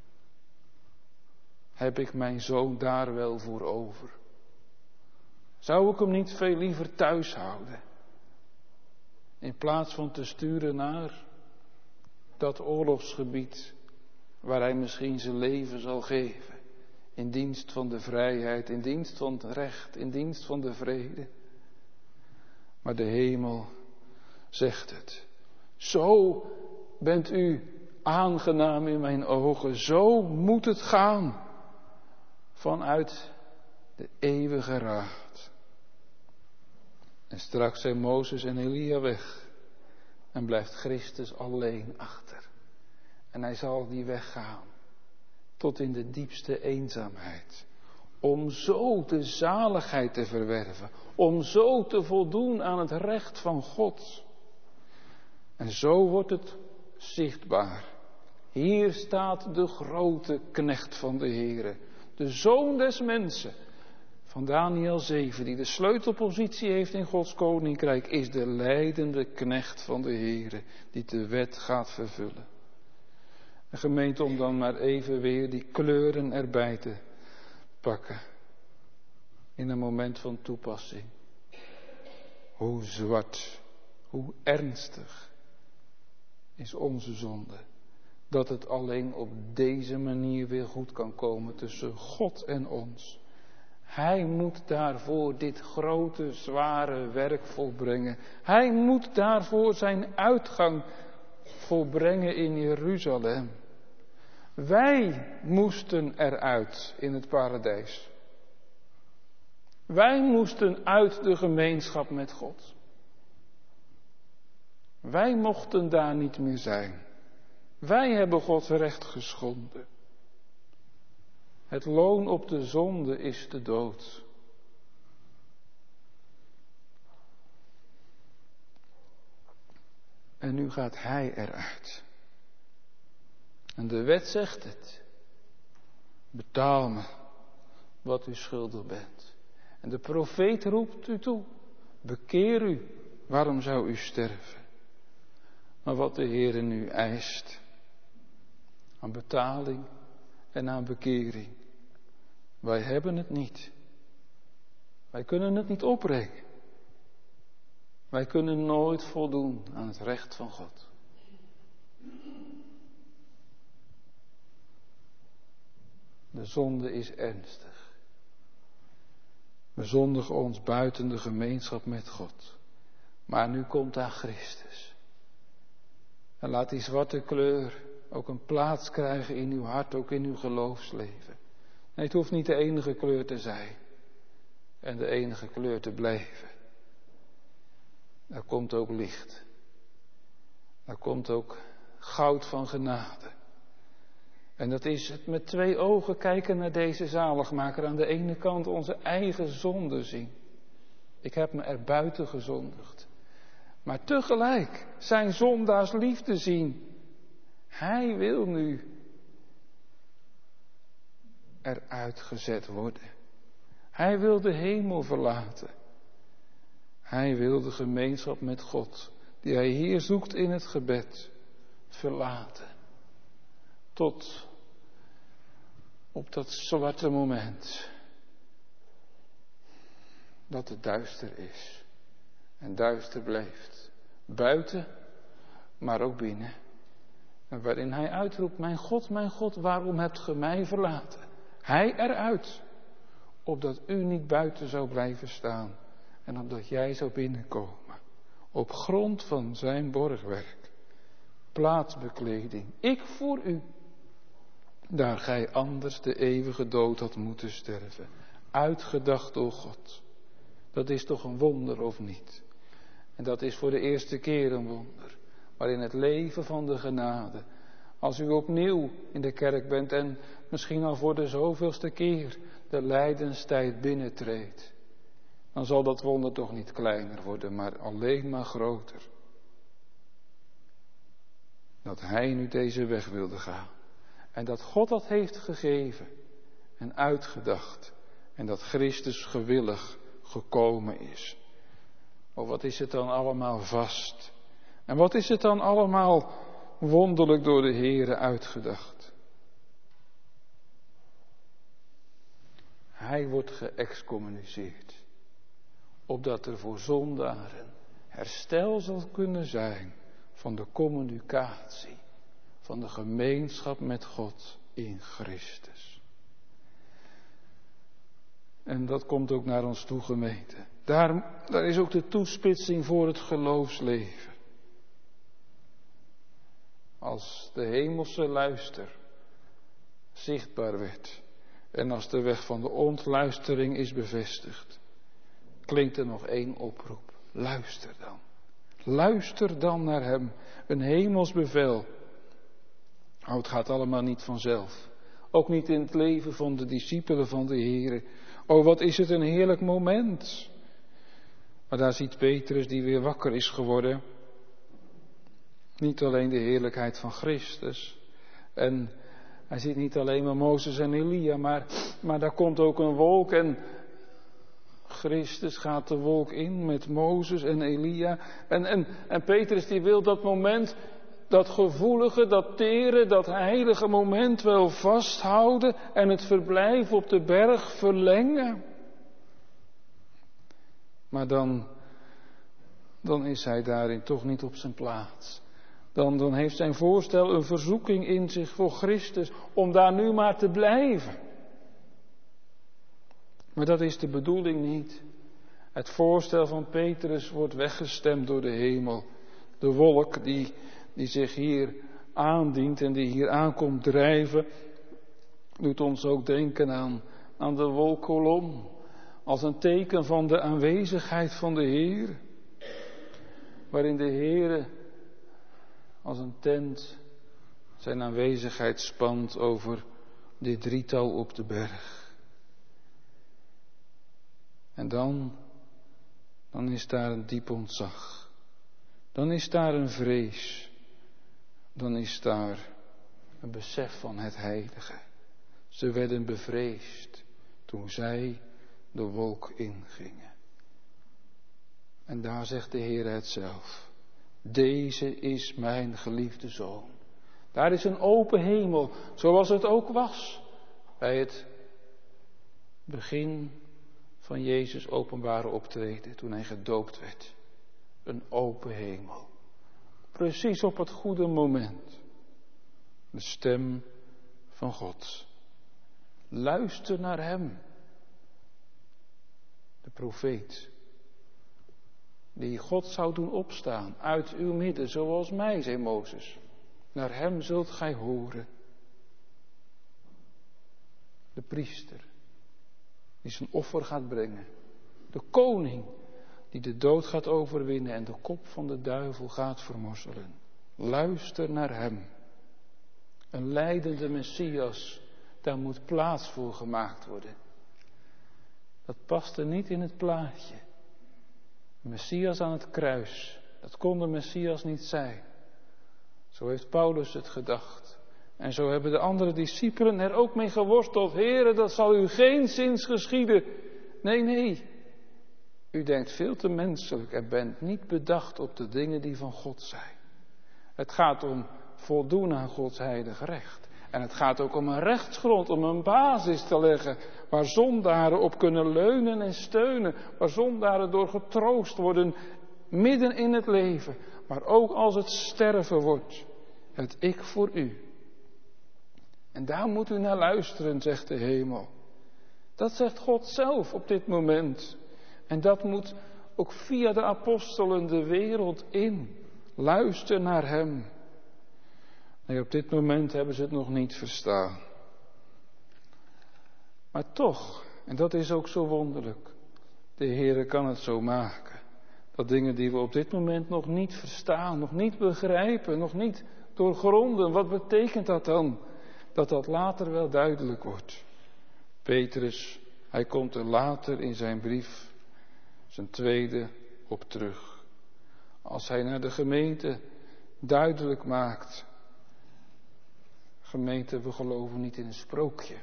Heb ik mijn zoon daar wel voor over? Zou ik hem niet veel liever thuis houden? In plaats van te sturen naar dat oorlogsgebied waar hij misschien zijn leven zal geven. In dienst van de vrijheid, in dienst van het recht, in dienst van de vrede. Maar de hemel zegt het. Zo bent u aangenaam in mijn ogen. Zo moet het gaan. Vanuit de eeuwige raad. En straks zijn Mozes en Elia weg. En blijft Christus alleen achter. En hij zal die weg gaan. Tot in de diepste eenzaamheid. Om zo de zaligheid te verwerven. Om zo te voldoen aan het recht van God. En zo wordt het zichtbaar. Hier staat de grote knecht van de Heere. De zoon des mensen. Van Daniel 7, die de sleutelpositie heeft in Gods koninkrijk, is de leidende knecht van de Heere, die de wet gaat vervullen. En gemeente, om dan maar even weer die kleuren erbij te pakken. In een moment van toepassing. Hoe zwart, hoe ernstig is onze zonde. Dat het alleen op deze manier weer goed kan komen tussen God en ons. Hij moet daarvoor dit grote, zware werk volbrengen. Hij moet daarvoor zijn uitgang volbrengen in Jeruzalem. Wij moesten eruit in het paradijs. Wij moesten uit de gemeenschap met God. Wij mochten daar niet meer zijn. Wij hebben Gods recht geschonden. Het loon op de zonde is de dood. En nu gaat hij eruit. En de wet zegt het. Betaal me wat u schuldig bent. En de profeet roept u toe. Bekeer u. Waarom zou u sterven? Maar wat de Heere nu eist. Aan betaling en aan bekering. Wij hebben het niet. Wij kunnen het niet opbrengen. Wij kunnen nooit voldoen aan het recht van God. De zonde is ernstig. We zondigen ons buiten de gemeenschap met God. Maar nu komt daar Christus. En laat die zwarte kleur ook een plaats krijgen in uw hart, ook in uw geloofsleven. Nee, het hoeft niet de enige kleur te zijn. En de enige kleur te blijven. Er komt ook licht. Er komt ook goud van genade. En dat is het met twee ogen kijken naar deze zaligmaker. Aan de ene kant onze eigen zonde zien. Ik heb me er buiten gezondigd. Maar tegelijk zijn zondaars liefde zien. Hij wil nu eruit gezet worden. Hij wil de hemel verlaten. Hij wil de gemeenschap met God, die hij hier zoekt in het gebed, verlaten. Tot op dat zwarte moment dat het duister is en duister blijft. Buiten, maar ook binnen. En waarin hij uitroept, mijn God, waarom hebt ge mij verlaten? Hij eruit, opdat u niet buiten zou blijven staan en opdat jij zou binnenkomen. Op grond van zijn borgwerk, plaatsbekleding, ik voor u. Daar gij anders de eeuwige dood had moeten sterven. Uitgedacht door God. Dat is toch een wonder of niet? En dat is voor de eerste keer een wonder. Maar in het leven van de genade. Als u opnieuw in de kerk bent en misschien al voor de zoveelste keer de lijdenstijd binnentreedt. Dan zal dat wonder toch niet kleiner worden, maar alleen maar groter. Dat hij nu deze weg wilde gaan. En dat God dat heeft gegeven en uitgedacht. En dat Christus gewillig gekomen is. Oh, wat is het dan allemaal vast. En wat is het dan allemaal wonderlijk door de Heere uitgedacht. Hij wordt geëxcommuniceerd. Opdat er voor zondaren herstel zal kunnen zijn van de communicatie. Van de gemeenschap met God in Christus. En dat komt ook naar ons toe, gemeente. Daar is ook de toespitsing voor het geloofsleven. Als de hemelse luister zichtbaar werd en als de weg van de ontluistering is bevestigd, klinkt er nog één oproep. Luister dan. Luister dan naar hem. Een hemels bevel. Oh, het gaat allemaal niet vanzelf. Ook niet in het leven van de discipelen van de Heere. Oh, wat is het een heerlijk moment. Maar daar ziet Petrus die weer wakker is geworden. Niet alleen de heerlijkheid van Christus. En hij ziet niet alleen maar Mozes en Elia, maar daar komt ook een wolk en Christus gaat de wolk in met Mozes en Elia. En Petrus die wil dat moment, dat gevoelige, dat tere, dat heilige moment wel vasthouden en het verblijf op de berg verlengen. Maar dan is hij daarin toch niet op zijn plaats. Dan heeft zijn voorstel een verzoeking in zich voor Christus om daar nu maar te blijven. Maar dat is de bedoeling niet. Het voorstel van Petrus wordt weggestemd door de hemel. De wolk die zich hier aandient en die hier aankomt drijven, doet ons ook denken aan de wolkkolom. Als een teken van de aanwezigheid van de Heer. Waarin de Heer als een tent zijn aanwezigheid spant over dit drietal op de berg. En dan is daar een diep ontzag. Dan is daar een vrees. Dan is daar een besef van het heilige. Ze werden bevreesd toen zij de wolk ingingen. En daar zegt de Heer het zelf. Deze is mijn geliefde zoon. Daar is een open hemel, zoals het ook was bij het begin van Jezus' openbare optreden, toen hij gedoopt werd. Een open hemel. Precies op het goede moment. De stem van God. Luister naar hem. De profeet. Die God zou doen opstaan uit uw midden, zoals mij, zei Mozes. Naar hem zult gij horen. De priester, die zijn offer gaat brengen. De koning, die de dood gaat overwinnen en de kop van de duivel gaat vermorzelen. Luister naar hem. Een lijdende Messias, daar moet plaats voor gemaakt worden. Dat paste niet in het plaatje. Messias aan het kruis, dat kon de Messias niet zijn. Zo heeft Paulus het gedacht. En zo hebben de andere discipelen er ook mee geworsteld. Heere, dat zal u geenszins geschieden. Nee. U denkt veel te menselijk en bent niet bedacht op de dingen die van God zijn. Het gaat om voldoen aan Gods heilig recht. En het gaat ook om een rechtsgrond, om een basis te leggen waar zondaren op kunnen leunen en steunen. Waar zondaren door getroost worden midden in het leven. Maar ook als het sterven wordt. Het ik voor u. En daar moet u naar luisteren, zegt de hemel. Dat zegt God zelf op dit moment. En dat moet ook via de apostelen de wereld in. Luister naar hem. Nee, op dit moment hebben ze het nog niet verstaan. Maar toch, en dat is ook zo wonderlijk, de Heere kan het zo maken. Dat dingen die we op dit moment nog niet verstaan, nog niet begrijpen, nog niet doorgronden. Wat betekent dat dan? Dat dat later wel duidelijk wordt. Petrus, hij komt er later in zijn brief, zijn tweede, op terug. Als hij naar de gemeente duidelijk maakt Gemeente, we geloven niet in een sprookje.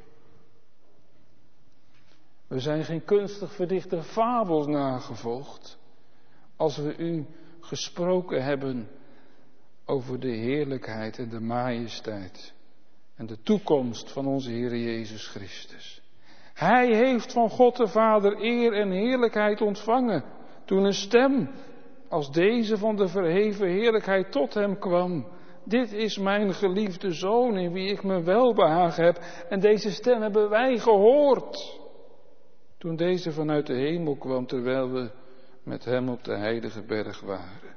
We zijn geen kunstig verdichte fabels nagevolgd. Als we u gesproken hebben over de heerlijkheid en de majesteit en de toekomst van onze Heer Jezus Christus. Hij heeft van God de Vader eer en heerlijkheid ontvangen toen een stem als deze van de verheven heerlijkheid tot hem kwam. Dit is mijn geliefde Zoon in wie ik me welbehagen heb. En deze stem hebben wij gehoord toen deze vanuit de hemel kwam terwijl we met hem op de heilige berg waren.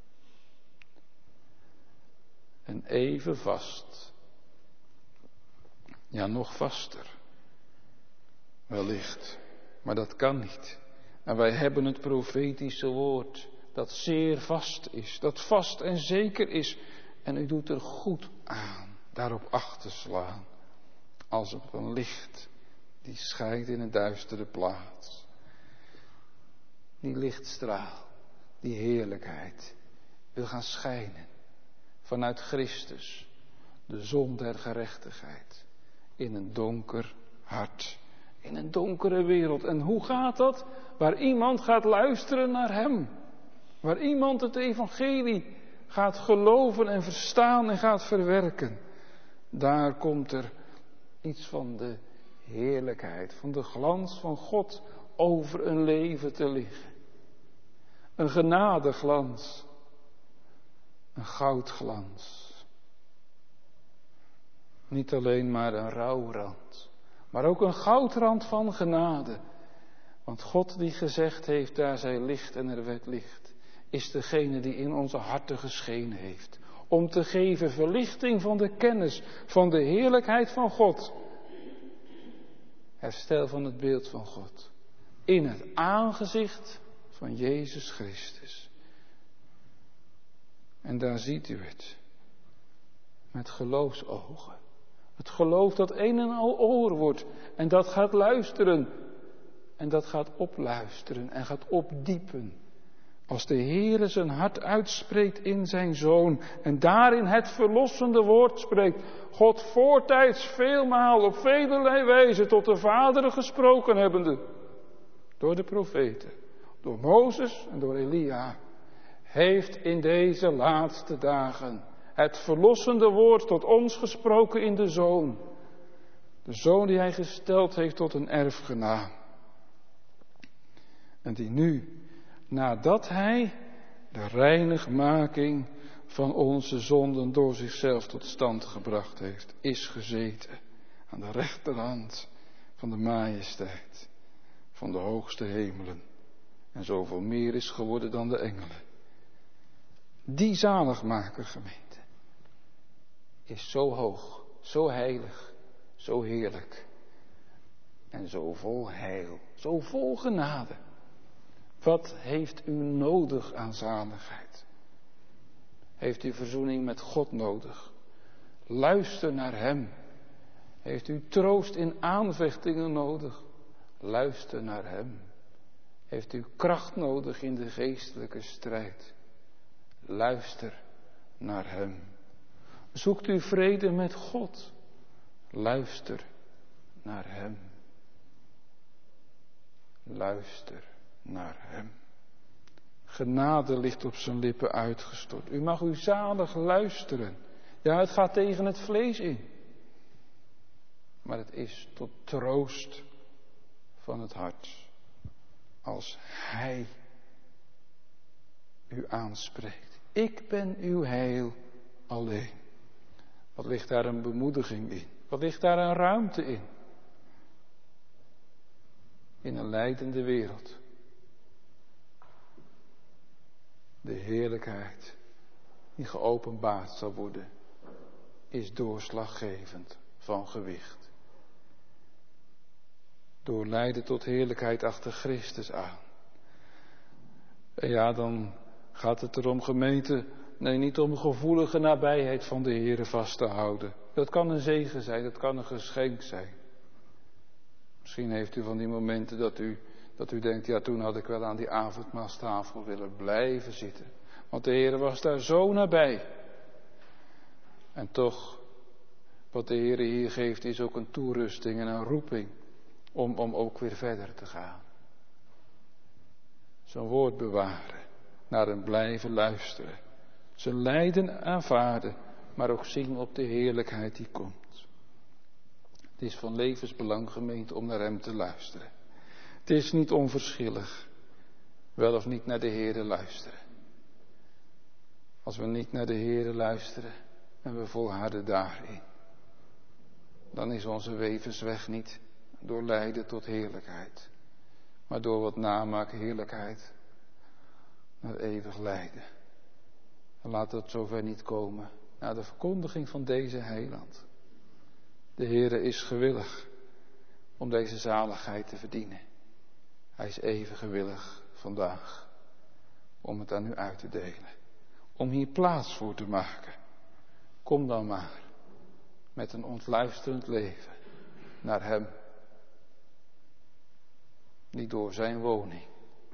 En even vast, ja nog vaster, wellicht, maar dat kan niet. En wij hebben het profetische woord dat zeer vast is, dat vast en zeker is. En u doet er goed aan daarop acht te slaan, als op een licht die schijnt in een duistere plaats. Die lichtstraal, die heerlijkheid, wil gaan schijnen vanuit Christus, de zon der gerechtigheid, in een donker hart, in een donkere wereld. En hoe gaat dat? Waar iemand gaat luisteren naar hem, waar iemand het evangelie gaat geloven en verstaan en gaat verwerken. Daar komt er iets van de heerlijkheid, van de glans van God over een leven te liggen. Een genadeglans, een goudglans. Niet alleen maar een rouwrand, maar ook een goudrand van genade. Want God die gezegd heeft, daar zij licht en er werd licht, is degene die in onze harten geschenen heeft. Om te geven verlichting van de kennis van de heerlijkheid van God. Herstel van het beeld van God. In het aangezicht van Jezus Christus. En daar ziet u het. Met geloofsogen. Het geloof dat een en al oor wordt. En dat gaat luisteren. En dat gaat opluisteren en gaat opdiepen. Als de Heere zijn hart uitspreekt in zijn Zoon. En daarin het verlossende woord spreekt. God voortijds veelmaal op velerlei wijze tot de vaderen gesproken hebbende. Door de profeten. Door Mozes en door Elia. Heeft in deze laatste dagen het verlossende woord tot ons gesproken in de Zoon. De Zoon die hij gesteld heeft tot een erfgenaam. En die nu, nadat hij de reinigmaking van onze zonden door zichzelf tot stand gebracht heeft, is gezeten aan de rechterhand van de majesteit van de hoogste hemelen en zoveel meer is geworden dan de engelen. Die zaligmaker, gemeente, is zo hoog, zo heilig, zo heerlijk en zo vol heil, zo vol genade. Wat heeft u nodig aan zaligheid? Heeft u verzoening met God nodig? Luister naar hem. Heeft u troost in aanvechtingen nodig? Luister naar hem. Heeft u kracht nodig in de geestelijke strijd? Luister naar hem. Zoekt u vrede met God? Luister naar hem. Luister naar hem. Genade ligt op zijn lippen uitgestort. U mag u zalig luisteren. Ja, het gaat tegen het vlees in. Maar het is tot troost van het hart. Als hij u aanspreekt. Ik ben uw heil alleen. Wat ligt daar een bemoediging in? Wat ligt daar een ruimte in? In een lijdende wereld. De heerlijkheid die geopenbaard zal worden, is doorslaggevend van gewicht. Door lijden tot heerlijkheid achter Christus aan. En ja, dan gaat het erom, gemeente, nee, niet om gevoelige nabijheid van de Heere vast te houden. Dat kan een zegen zijn, dat kan een geschenk zijn. Misschien heeft u van die momenten dat u denkt, ja, toen had ik wel aan die avondmaalstafel willen blijven zitten. Want de Heere was daar zo nabij. En toch Wat de Heer hier geeft is ook een toerusting en een roeping om ook weer verder te gaan. Zijn woord bewaren, naar hem blijven luisteren. Zijn lijden aanvaarden, maar ook zien op de heerlijkheid die komt. Het is van levensbelang, gemeente, om naar hem te luisteren. Het is niet onverschillig, wel of niet naar de Heere luisteren. Als we niet naar de Heere luisteren en we volharden daarin, dan is onze wevensweg niet door lijden tot heerlijkheid, maar door wat namaak heerlijkheid naar eeuwig lijden. En laat het zover niet komen na de verkondiging van deze heiland. De Heere is gewillig om deze zaligheid te verdienen. Hij is even gewillig vandaag om het aan u uit te delen. Om hier plaats voor te maken. Kom dan maar met een ontluisterend leven naar hem. Die door zijn woning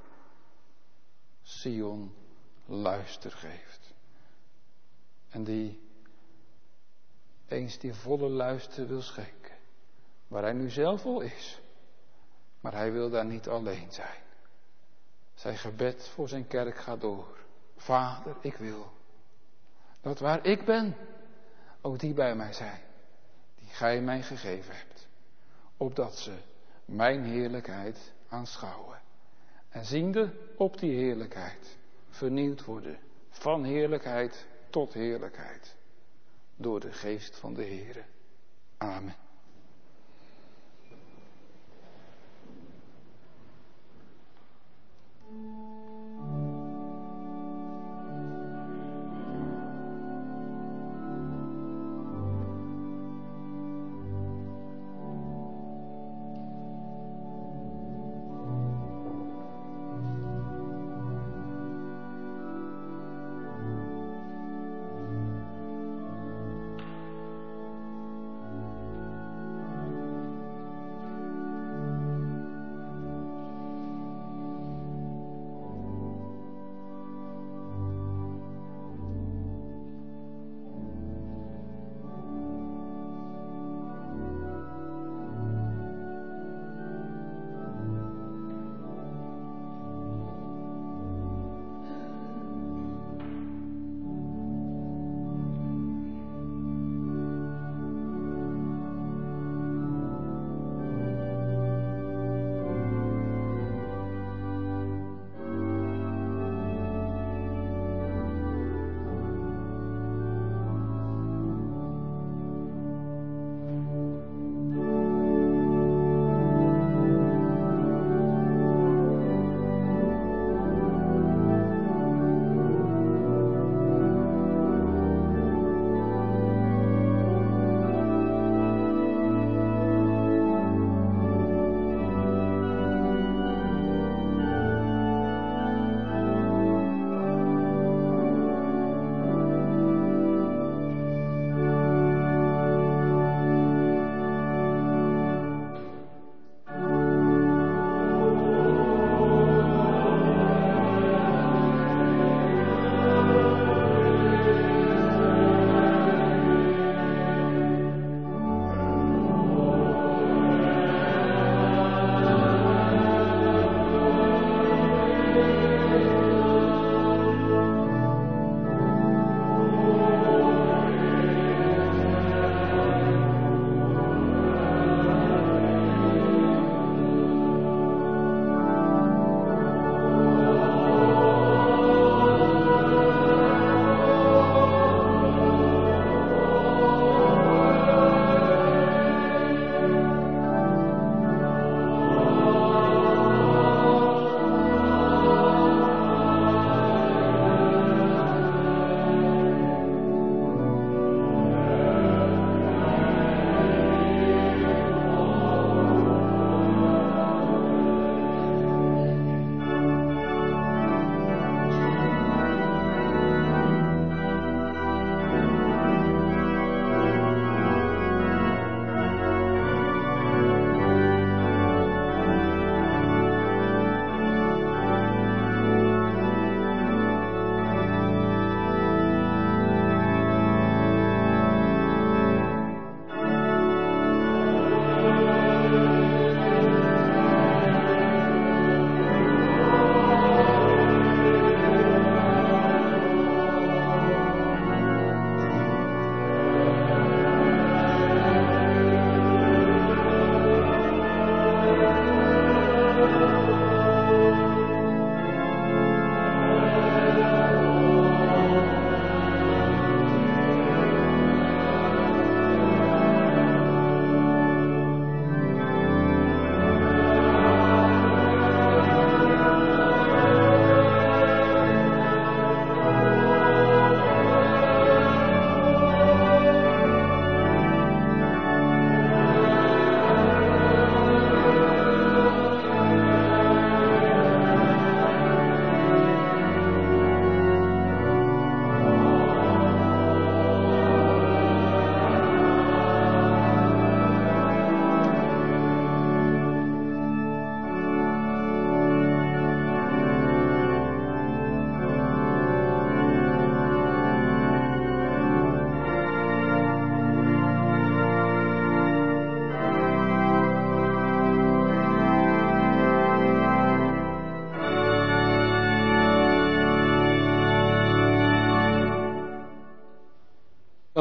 Sion luister geeft. En die eens die volle luister wil schenken. Waar hij nu zelf al is. Maar hij wil daar niet alleen zijn. Zijn gebed voor zijn kerk gaat door. Vader, ik wil dat waar ik ben, ook die bij mij zijn. Die gij mij gegeven hebt. Opdat ze mijn heerlijkheid aanschouwen. En ziende op die heerlijkheid vernieuwd worden. Van heerlijkheid tot heerlijkheid. Door de geest van de Heere. Amen.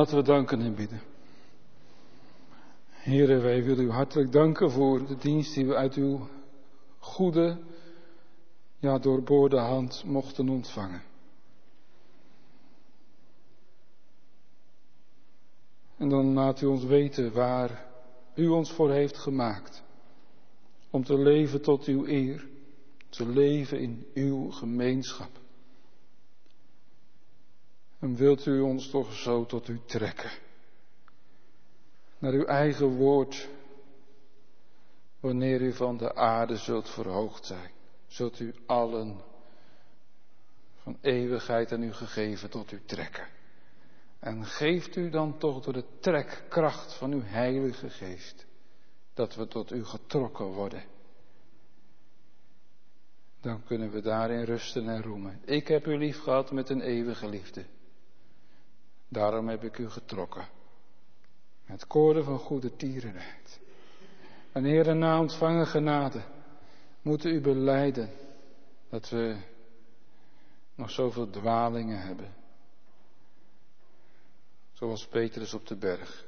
laten we danken en bidden. Heere, wij willen u hartelijk danken voor de dienst die we uit uw goede, ja doorboorde hand mochten ontvangen. En dan laat u ons weten waar u ons voor heeft gemaakt. Om te leven tot uw eer. Te leven in uw gemeenschap. En wilt u ons toch zo tot u trekken. Naar uw eigen woord. Wanneer u van de aarde zult verhoogd zijn. Zult u allen van eeuwigheid aan u gegeven tot u trekken. En geeft u dan toch door de trekkracht van uw Heilige Geest. Dat we tot u getrokken worden. Dan kunnen we daarin rusten en roemen. Ik heb u lief gehad met een eeuwige liefde. Daarom heb ik u getrokken. Met koorden van goede tierenheid. En Heere, na ontvangen genade moeten u belijden dat we nog zoveel dwalingen hebben. Zoals Petrus op de berg.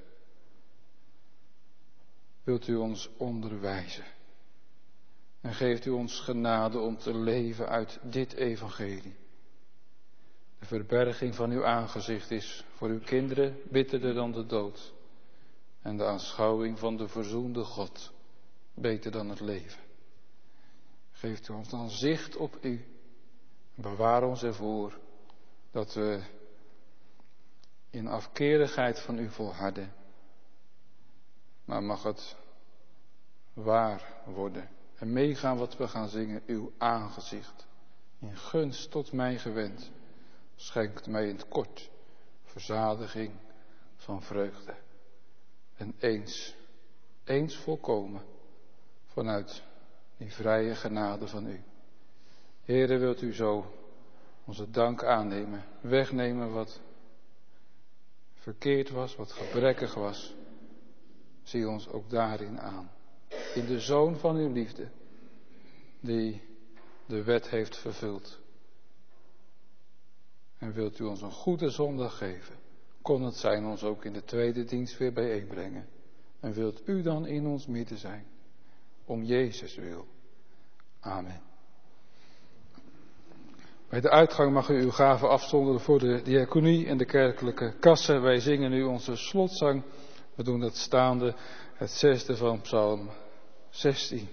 Wilt u ons onderwijzen. En geeft u ons genade om te leven uit dit evangelie. De verberging van uw aangezicht is voor uw kinderen bitterder dan de dood. En de aanschouwing van de verzoende God beter dan het leven. Geeft u ons dan zicht op u. Bewaar ons ervoor dat we in afkerigheid van u volharden. Maar mag het waar worden. En meegaan wat we gaan zingen, uw aangezicht. In gunst tot mij gewend. Schenkt mij in het kort verzadiging van vreugde. En eens volkomen vanuit die vrije genade van u. Heere, wilt u zo onze dank aannemen. Wegnemen wat verkeerd was, wat gebrekkig was. Zie ons ook daarin aan. In de Zoon van uw liefde, die de wet heeft vervuld. En wilt u ons een goede zondag geven, kon het zijn ons ook in de tweede dienst weer bijeenbrengen. En wilt u dan in ons midden zijn, om Jezus wil. Amen. Bij de uitgang mag u uw gaven afzonderen voor de diaconie en de kerkelijke kassen. Wij zingen nu onze slotzang. We doen dat staande, het 6e van Psalm 16.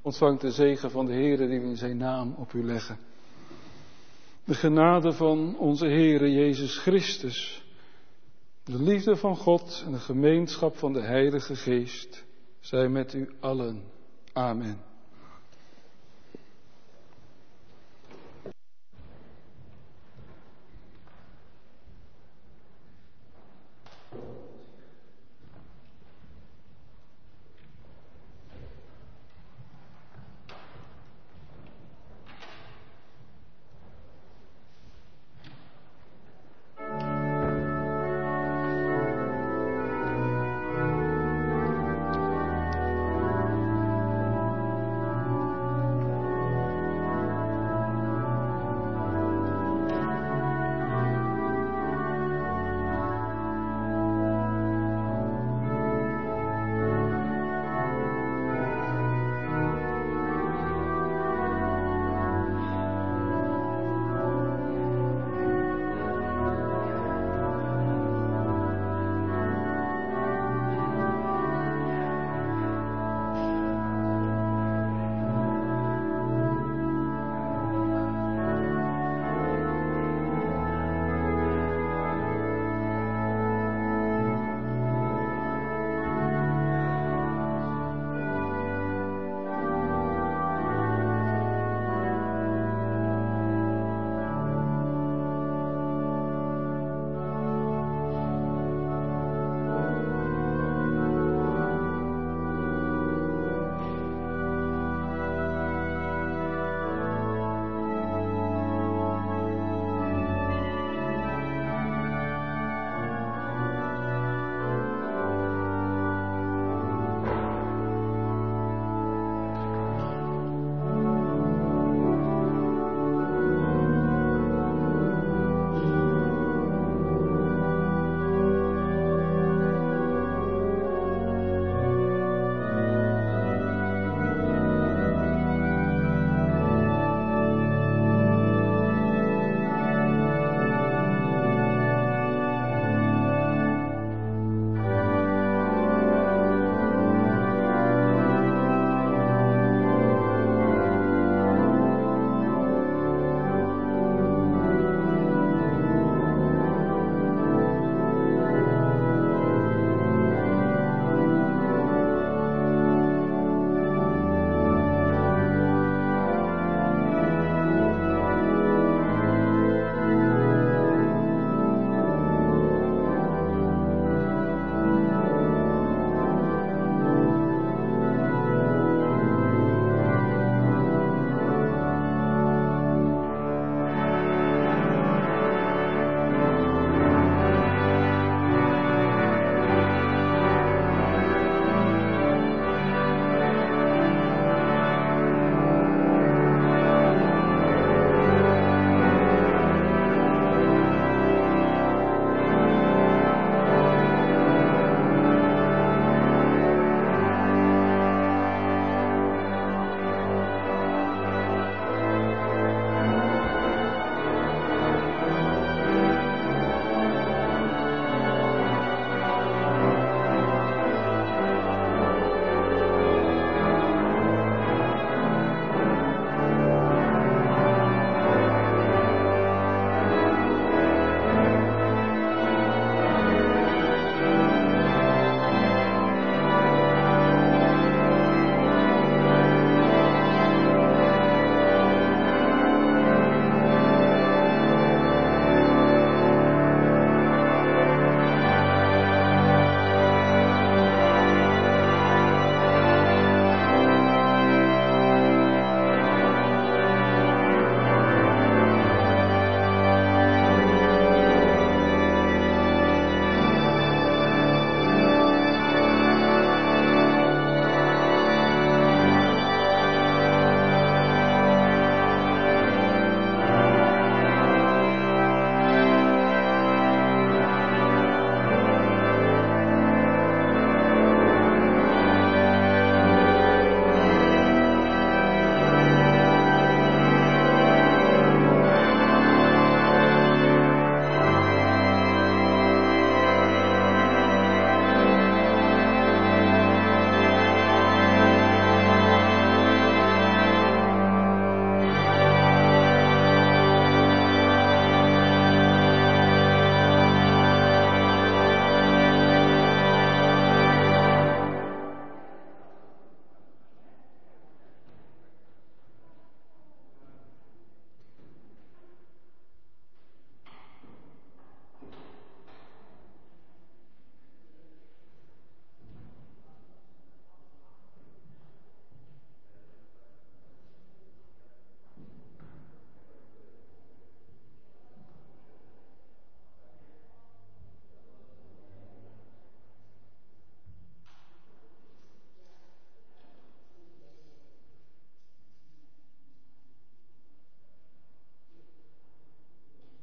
ontvangt de zegen van de Heere die we in zijn naam op u leggen. De genade van onze Heere Jezus Christus, de liefde van God en de gemeenschap van de Heilige Geest, zij met u allen. Amen.